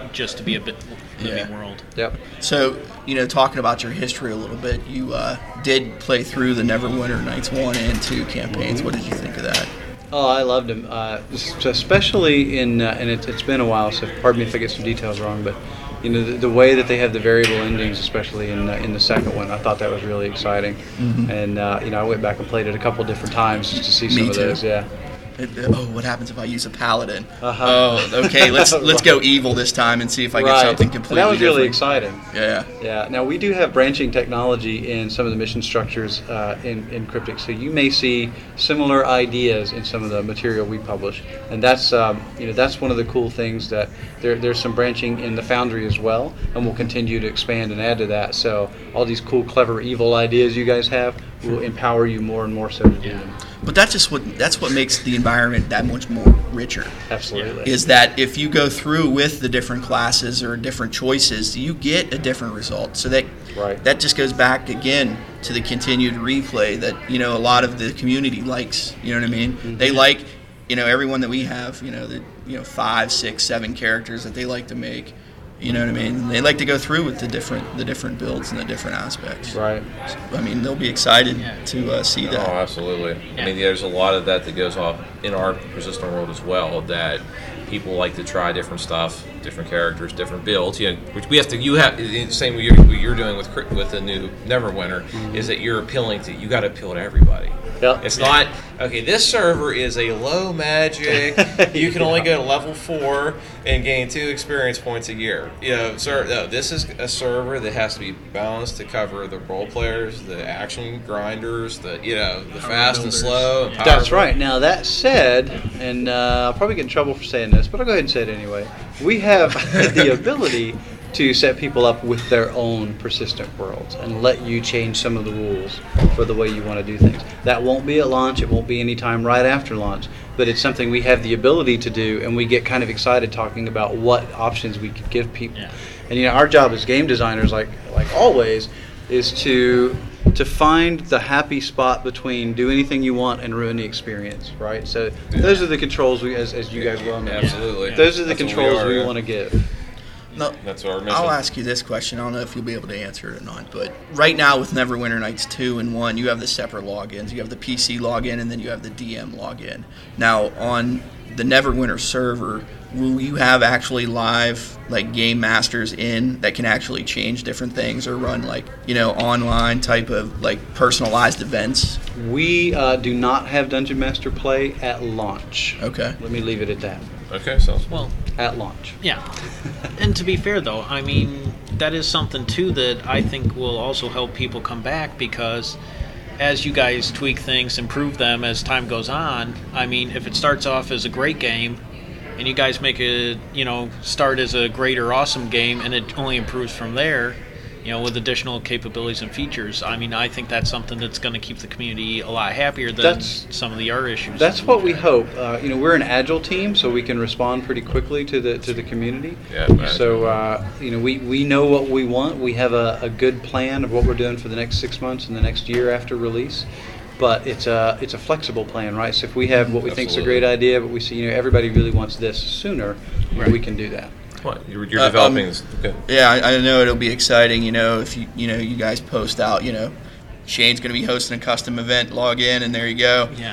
just to be a bit living Yeah. world. Yep. So, you know, talking about your history a little bit, you uh, did play through the Neverwinter Nights one and two campaigns. What did you think of that? Oh, I loved them, uh, especially in, uh, and it, it's been a while, so pardon me if I get some details wrong, but you know, the, the way that they have the variable endings, especially in uh, in the second one, I thought that was really exciting. Mm-hmm. And uh, you know, I went back and played it a couple different times just to see some Me of too. those. Yeah. It, oh, what happens if I use a paladin? Uh-huh. Oh, okay. Let's let's go evil this time and see if I get Right. something completely And that was really different. exciting. Yeah. Yeah. Now we do have branching technology in some of the mission structures uh, in in Cryptic, so you may see similar ideas in some of the material we publish, and that's um, you know that's one of the cool things that there there's some branching in the Foundry as well, and we'll continue to expand and add to that. So all these cool, clever, evil ideas you guys have will empower you more and more so to do them. But that's just what that's what makes the environment that much more richer. Absolutely. Is that if you go through with the different classes or different choices, you get a different result. So that Right. that just goes back again to the continued replay that you know a lot of the community likes. You know what I mean? Mm-hmm. They like you know everyone that we have. You know the you know five, six, seven characters that they like to make. You know what I mean? They like to go through with the different the different builds and the different aspects. Right. I mean, they'll be excited Yeah. to uh, see Oh, that. absolutely. Yeah. I mean, there's a lot of that that goes off in our persistent world as well. That people like to try different stuff, different characters, different builds. You know, which we have to. You have the same what you're, what you're doing with Crypt- with the new Neverwinter Mm-hmm. is that you're appealing to. You got to appeal to everybody. Yep. It's not okay. This server is a low magic. You can only go to level four and gain two experience points a year. You know, sir. No, this is a server that has to be balanced to cover the role players, the action grinders, the you know, the fast and builders. slow. And power That's builders. right. Now that said, and uh, I'll probably get in trouble for saying this, but I'll go ahead and say it anyway. We have the ability to set people up with their own persistent worlds and let you change some of the rules for the way you want to do things. That won't be at launch. It won't be any time right after launch, but it's something we have the ability to do, and we get kind of excited talking about what options we could give people. Yeah. And you know, our job as game designers, like like always, is to to find the happy spot between do anything you want and ruin the experience, right? So those are the controls we, as, as you guys well know. Absolutely. Those are the That's what we controls are, we, yeah. want to give. No, That's our mission. I'll ask you this question. I don't know if you'll be able to answer it or not, but right now with Neverwinter Nights two and one, you have the separate logins. You have the P C login and then you have the D M login. Now, on the Neverwinter server, will you have actually live like game masters in that can actually change different things or run like, you know, online type of like personalized events? We uh, do not have Dungeon Master play at launch. Okay. Let me leave it at that. Okay, sounds Well, At launch. yeah. And to be fair, though, I mean, that is something, too, that I think will also help people come back because as you guys tweak things, improve them as time goes on, I mean, if it starts off as a great game and you guys make it, you know, start as a great or awesome game and it only improves from there, you know, with additional capabilities and features, I mean, I think that's something that's going to keep the community a lot happier than That's- some of the other issues. That's that what we've we had. hope. Uh, you know, we're an agile team, so we can respond pretty quickly to the to the community. Yeah, imagine. So uh, you know, we, we know what we want. We have a, a good plan of what we're doing for the next six months and the next year after release. But it's a it's a flexible plan, right? So if we have what we think is a Absolutely. great idea, but we see you know everybody really wants this sooner, Right. we can do that. What you're, you're Uh, developing um, this. Okay. Yeah, I, I know it'll be exciting. You know, if you you know you guys post out, you know, Shane's going to be hosting a custom event. Log in, and there you go. Yeah.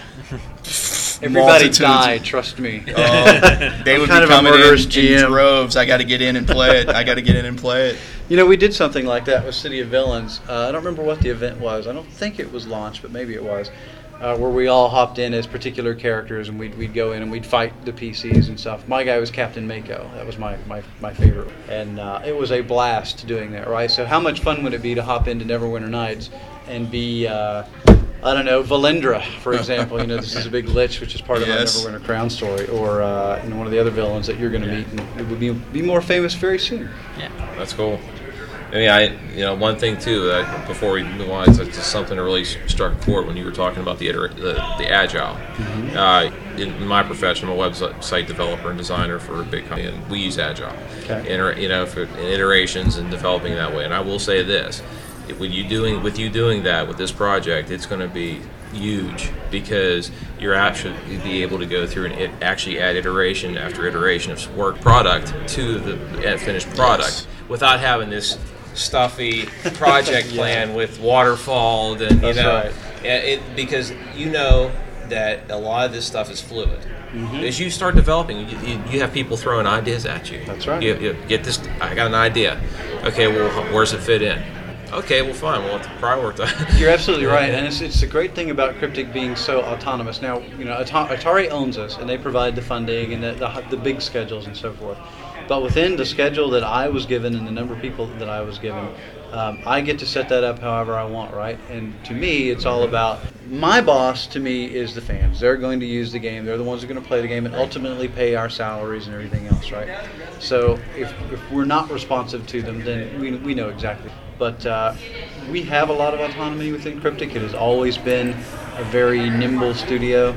Everybody Multitudes. die, trust me. Oh, they would kind be of a coming murderous in, G M. in droves. I got to get in and play it. I got to get in and play it. You know, we did something like that with City of Villains. Uh, I don't remember what the event was. I don't think it was launched, but maybe it was. Uh, where we all hopped in as particular characters and we'd, we'd go in and we'd fight the P Cs and stuff. My guy was Captain Mako. That was my, my, my favorite. And uh, it was a blast doing that, right? So how much fun would it be to hop into Neverwinter Nights and be, uh, I don't know, Valindra, for example. You know, this is a big lich, which is part of Yes. our Neverwinter Crown story. Or uh, you know, one of the other villains that you're going to meet and it would be, be more famous very soon. Yeah. That's cool. I mean, I you know one thing too that before we move on is just something that really struck a chord when you were talking about the iter- the, the agile. Mm-hmm. Uh, in my profession, I'm a website developer and designer for a big company, and we use agile. Okay. Iter- you know, for iterations and developing that way. And I will say this: with you doing with you doing that with this project, it's going to be huge because you're actually be able to go through and it actually add iteration after iteration of work product to the uh, finished product Yes. without having this stuffy project Yeah. plan with waterfall. And you That's know, right. it, because you know that a lot of this stuff is fluid. Mm-hmm. As you start developing, you, you, you have people throwing ideas at you. That's right. You, you get this. I got an idea. Okay, well, where's it fit in? Okay, well, fine. We'll have to prioritize. You're absolutely right, and it's, it's the great thing about Cryptic being so autonomous. Now, you know, Ata- Atari owns us, and they provide the funding and the, the, the big schedules and so forth. But within the schedule that I was given and the number of people that I was given, um, I get to set that up however I want, right? And to me, it's all about my boss. To me, is the fans. They're going to use the game. They're the ones who are going to play the game and ultimately pay our salaries and everything else, right? So if, if we're not responsive to them, then we we know exactly. But uh, we have a lot of autonomy within Cryptic. It has always been a very nimble studio,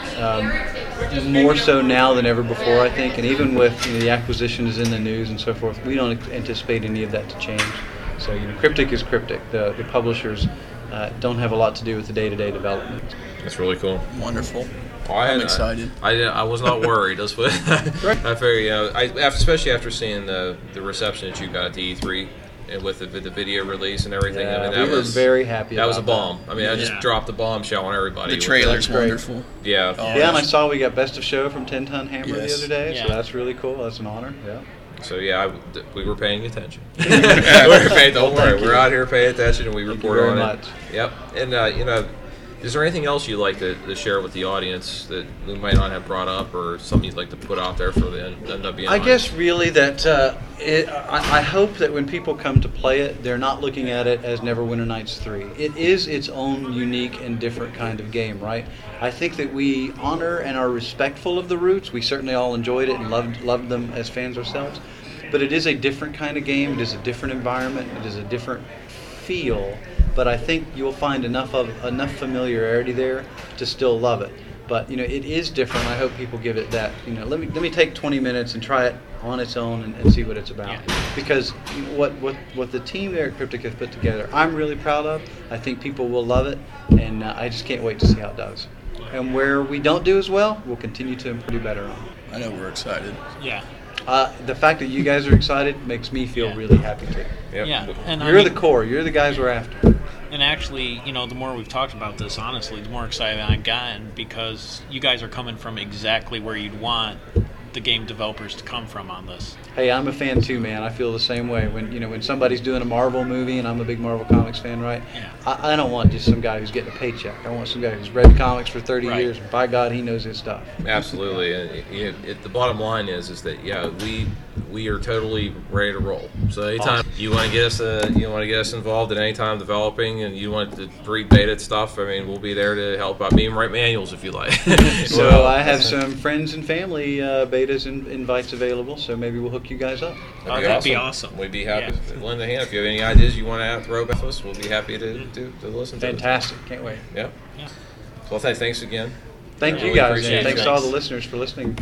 um, more so now than ever before, I think. And even with you know, the acquisitions in the news and so forth, we don't anticipate any of that to change. So you know, Cryptic is Cryptic. The, the publishers uh, don't have a lot to do with the day-to-day development. That's really cool. Wonderful. Oh, I I'm had- excited. I, I, I was not worried. That's what I figured. You know, I, after, especially after seeing the the reception that you got at the E three and with the, the video release and everything. Yeah, I mean, that we were was very happy That was a about bomb. I mean, I just Yeah. dropped the bombshell on everybody. The with trailer's That's great. wonderful. that. Yeah. Oh, Yeah, and I saw we got Best of Show from Ten Ton Hammer Yes. the other day, Yeah. so that's really cool. That's an honor. Yeah. So yeah, I, we were paying attention. we were paying, don't Well, worry, thank we're you. out here paying attention, and we Thank you report very on much. it. Yep. And uh, you know, is there anything else you'd like to, to share with the audience that we might not have brought up, or something you'd like to put out there for the N W N? I guess really that uh, it, I, I hope that when people come to play it, they're not looking at it as Neverwinter Nights three. It is its own unique and different kind of game, right? I think that we honor and are respectful of the roots. We certainly all enjoyed it and loved loved them as fans ourselves. But it is a different kind of game. It is a different environment. It is a different feel. But I think you'll find enough of enough familiarity there to still love it. But you know, it is different. I hope people give it that. You know, let me let me take twenty minutes and try it on its own and, and see what it's about. Because you know, what what what the team there at Cryptic has put together, I'm really proud of. I think people will love it, and uh, I just can't wait to see how it does. And where we don't do as well, we'll continue to improve better on. I know we're excited. Yeah. Uh, the fact that you guys are excited makes me feel Yeah. really happy too. Yep. Yeah. And I You're mean- the core. You're the guys we're after. And actually, you know, the more we've talked about this, honestly, the more excited I've gotten because you guys are coming from exactly where you'd want the game developers to come from on this. Hey, I'm a fan too, man. I feel the same way. When you know when somebody's doing a Marvel movie, and I'm a big Marvel Comics fan, right? Yeah. I, I don't want just some guy who's getting a paycheck. I want some guy who's read comics for thirty Right. years, and by God, he knows his stuff. Absolutely, and it, it, it, the bottom line is is that yeah, we we are totally ready to roll. So anytime you want to get us uh, you want to get us involved at any time developing, and you want to read beta stuff, I mean, we'll be there to help out. Me and write manuals if you like. So Well, I have some friends and family uh, betas and invites available. So maybe we'll hook you guys up. Oh, that'd be awesome. We'd be happy Yeah. to lend a hand. If you have any ideas you want to throw back to us, we'll be happy to, to, to listen to it. Fantastic. Can't wait. Yep. Yeah. Well, th- thanks again. Thank Yeah, you we guys, appreciate and it. thanks to all the Thanks. listeners for listening.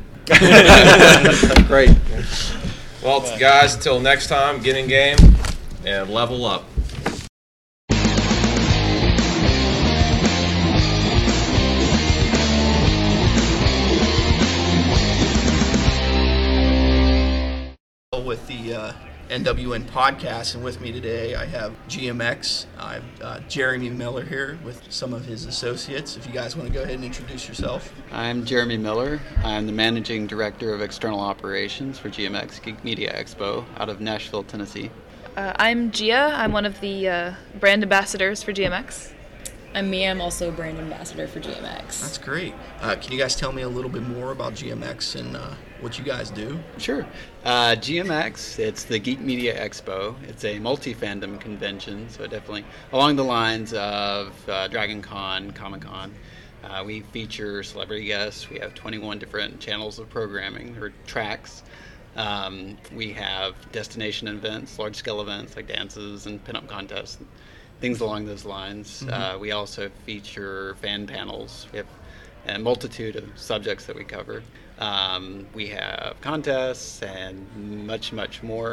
That's great. Well, guys, until next time, get in game and level up. With the uh, N W N podcast, and with me today I have G M X. I have uh, Jeremy Miller here with some of his associates. If you guys want to go ahead and introduce yourself. I'm Jeremy Miller. I'm the Managing Director of External Operations for G M X Geek Media Expo out of Nashville, Tennessee. Uh, I'm Gia. I'm one of the uh, brand ambassadors for G M X. I'm Mia. I'm also brand ambassador for G M X. That's great. Uh, can you guys tell me a little bit more about G M X and uh, what you guys do? Sure. Uh, G M X, it's the Geek Media Expo. It's a multi-fandom convention, so definitely along the lines of uh, Dragon Con, Comic Con. Uh, we feature celebrity guests. We have twenty-one different channels of programming, or tracks. Um, we have destination events, large-scale events like dances and pinup contests, things along those lines. Mhm. Uh, we also feature fan panels. We have a multitude of subjects that we cover. Um, we have contests and much, much more.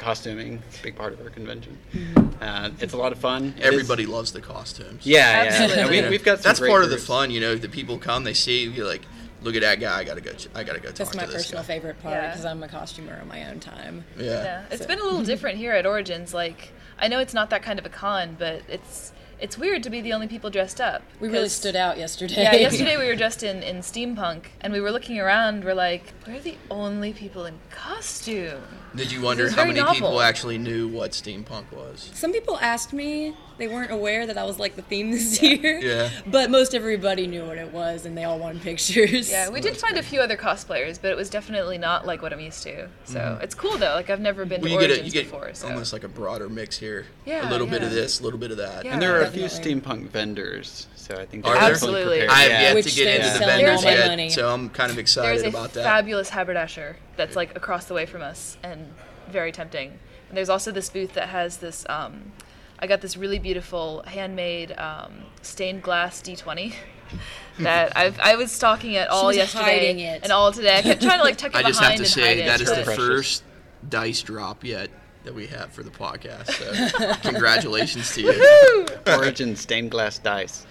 costuming, it's a big part of our convention. Mm-hmm. Uh, it's a lot of fun. It Everybody is- loves the costumes. Yeah, Absolutely. yeah. And we, we've got some That's great part of the groups. fun, you know. The people come, they see you, like, look at that guy. I gotta go. ch- I gotta go talk That's my to this personal guy. favorite part Yeah. because I'm a costumer on my own time. Yeah. Yeah, it's been a little different here at Origins. Like, I know it's not that kind of a con, but it's it's weird to be the only people dressed up. We really 'cause- stood out yesterday. Yeah, yesterday we were dressed in, in steampunk, and we were looking around. We're like, we're the only people in costume. Did you wonder It was how very many novel. people actually knew what steampunk was? Some people asked me. They weren't aware that that was like the theme this year. Yeah. But most everybody knew what it was, and they all wanted pictures. Yeah, we did find a few other cosplayers, but it was definitely not like what I'm used to. So Mhm. it's cool though. Like I've never been Well, to you get a, Origins you get before. So almost like a broader mix here. Yeah, a little bit of yeah. this, a little bit of that. Yeah. And there are a few Definitely. steampunk vendors, so I think Are they're there? definitely Absolutely. prepared. I have yeah. yet Which to get they're into the selling vendors all my yet, money. so I'm kind of excited there's a about that. fabulous haberdasher that's like across the way from us and very tempting. And there's also this booth that has this. Um, I got this really beautiful handmade um, stained glass D twenty. That I've, I was stalking it all was yesterday hiding it. and all today. I kept trying to like tuck it I just behind have to and hide say it, that is the but- Precious. first dice drop yet that we have for the podcast. So congratulations to you. Origin stained glass dice.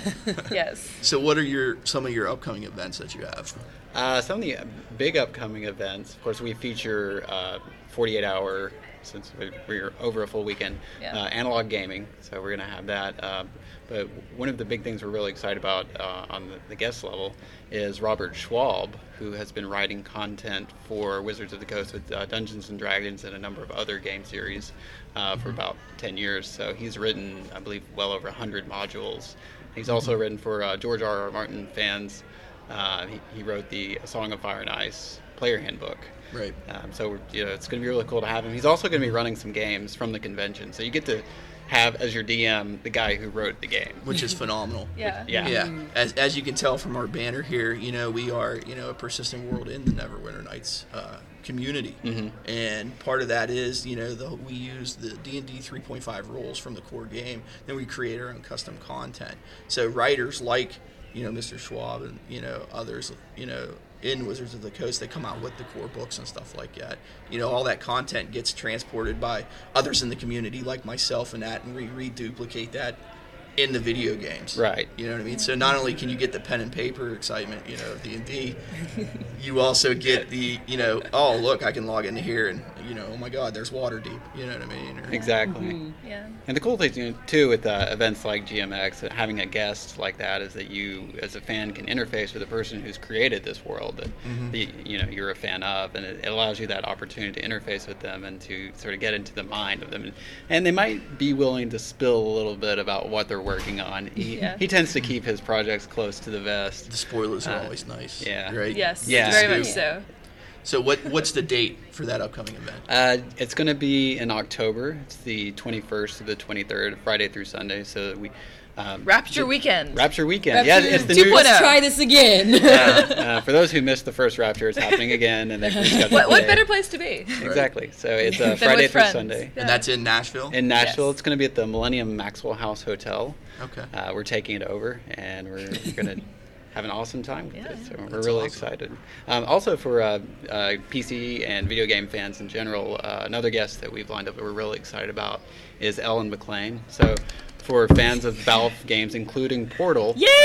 Yes. So what are your some of your upcoming events that you have? Uh, some of the big upcoming events, of course, we feature uh, forty-eight hour, since we- we're over a full weekend, Yeah. uh, analog gaming. So we're going to have that. Uh, but one of the big things we're really excited about uh, on the, the guest level is Robert Schwab, who has been writing content for Wizards of the Coast with uh, Dungeons and Dragons and a number of other game series uh, for about ten years. So he's written, I believe, well over one hundred modules. He's also written for uh, George R. R. Martin fans. Uh, he, he wrote the Song of Fire and Ice player handbook. Right. Um, so you know, it's going to be really cool to have him. He's also going to be running some games from the convention. So you get to have as your D M the guy who wrote the game. Which is phenomenal. Yeah. Yeah. Yeah. As, as you can tell from our banner here, you know, we are, you know, a persistent world in the Neverwinter Nights uh, community. Mhm. And part of that is, you know, the, we use the D and D three point five rules from the core game. Then we create our own custom content. So writers like, you know, Mister Schwab and, you know, others, you know, in Wizards of the Coast, they come out with the core books and stuff like that. You know, all that content gets transported by others in the community like myself and that, and we reduplicate that in the video games. Right. You know what I mean? So not only can you get the pen and paper excitement, you know, of D and D, you also get the, you know, oh, look, I can log into here and, you know, oh my God, there's Waterdeep. You know what I mean? Or, Exactly. Yeah. And the cool thing you know, too with uh, events like G M X, uh, having a guest like that, is that you, as a fan, can interface with the person who's created this world that Mhm. the, you know you're a fan of, and it, it allows you that opportunity to interface with them and to sort of get into the mind of them, and, and they might be willing to spill a little bit about what they're working on. He, Yeah. he tends to keep his projects close to the vest. The spoilers are Uh, always nice. yeah. Right? Yes. Yeah. Very much Yeah. so. So what what's the date for that upcoming event? Uh, it's going to be in October. It's the twenty-first to the twenty-third, Friday through Sunday. So we um, Rapture Weekend. Rapture Weekend. Yeah, it's the two new. point oh. Let's try this again. Yeah, uh, for those who missed the first Rapture, it's happening again, and they've rescheduled What, what the better day. place to be? Exactly. So it's uh, Than Friday with through friends. Sunday. Yeah. And that's in Nashville? In Nashville, Yes. it's going to be at the Millennium Maxwell House Hotel. Okay. Uh, we're taking it over, and we're going to have an awesome time with Yeah, it. So yeah. we're That's really awesome. excited. Um, also for uh, uh, P C and video game fans in general, uh, another guest that we've lined up that we're really excited about is Ellen McLean. So for fans of Valve games, including Portal, Yeah.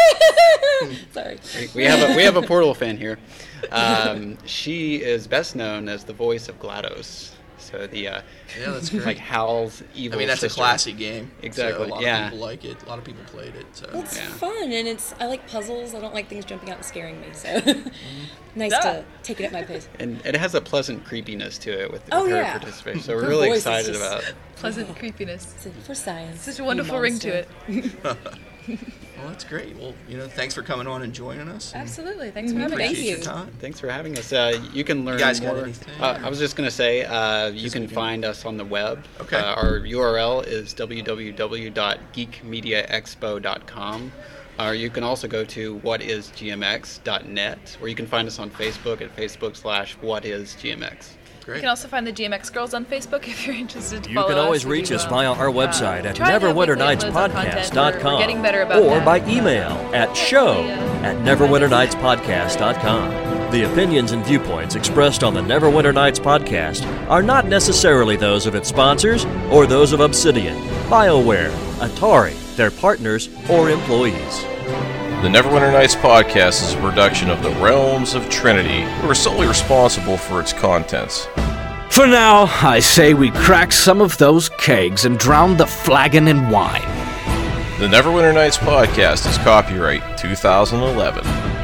uh, Sorry. we- we have a we have a Portal fan here. Um, she is best known as the voice of GLaDOS. So the uh, Yeah, that's great. like Hal's evil. I mean, that's sister. a classy game. Exactly, So a lot yeah. of people like it. A lot of people played it. So. Well, it's Yeah. fun, and it's I like puzzles. I don't like things jumping out and scaring me, so Mm-hmm. nice Yeah. to take it at my pace. And it has a pleasant creepiness to it with, with Oh, her yeah. participation. So we're Her really voice is excited just- about it. Pleasant creepiness. So for science, Such a you wonderful ring to monster. it. Well, that's great. Well, you know, thanks for coming on and joining us. and Absolutely. Thanks for Mhm. having Appreciate us. Thank your you. time. Thanks for having us. Uh, you can learn guys got more. anything, Uh, or- I was just going to say, uh, you Just can we can- find us on the web. Okay. Uh, our U R L is w w w dot geek media expo dot com. Or you can also go to what is g m x dot net, or you can find us on Facebook at Facebook slash what is G M X. You Great. can also find the G M X Girls on Facebook if you're interested to You follow can always us. We reach do, us uh, via our uh, website at try to have neverwinter weekly nights uploads of content. podcast dot We're- com We're getting better about or that. by email at show at neverwinter nights podcast dot com. The opinions and viewpoints expressed on the Neverwinter Nights podcast are not necessarily those of its sponsors or those of Obsidian, BioWare, Atari, their partners, or employees. The Neverwinter Nights podcast is a production of the Realms of Trinity, who are solely responsible for its contents. For now, I say we crack some of those kegs and drown the flagon in wine. The Neverwinter Nights podcast is copyright two thousand eleven.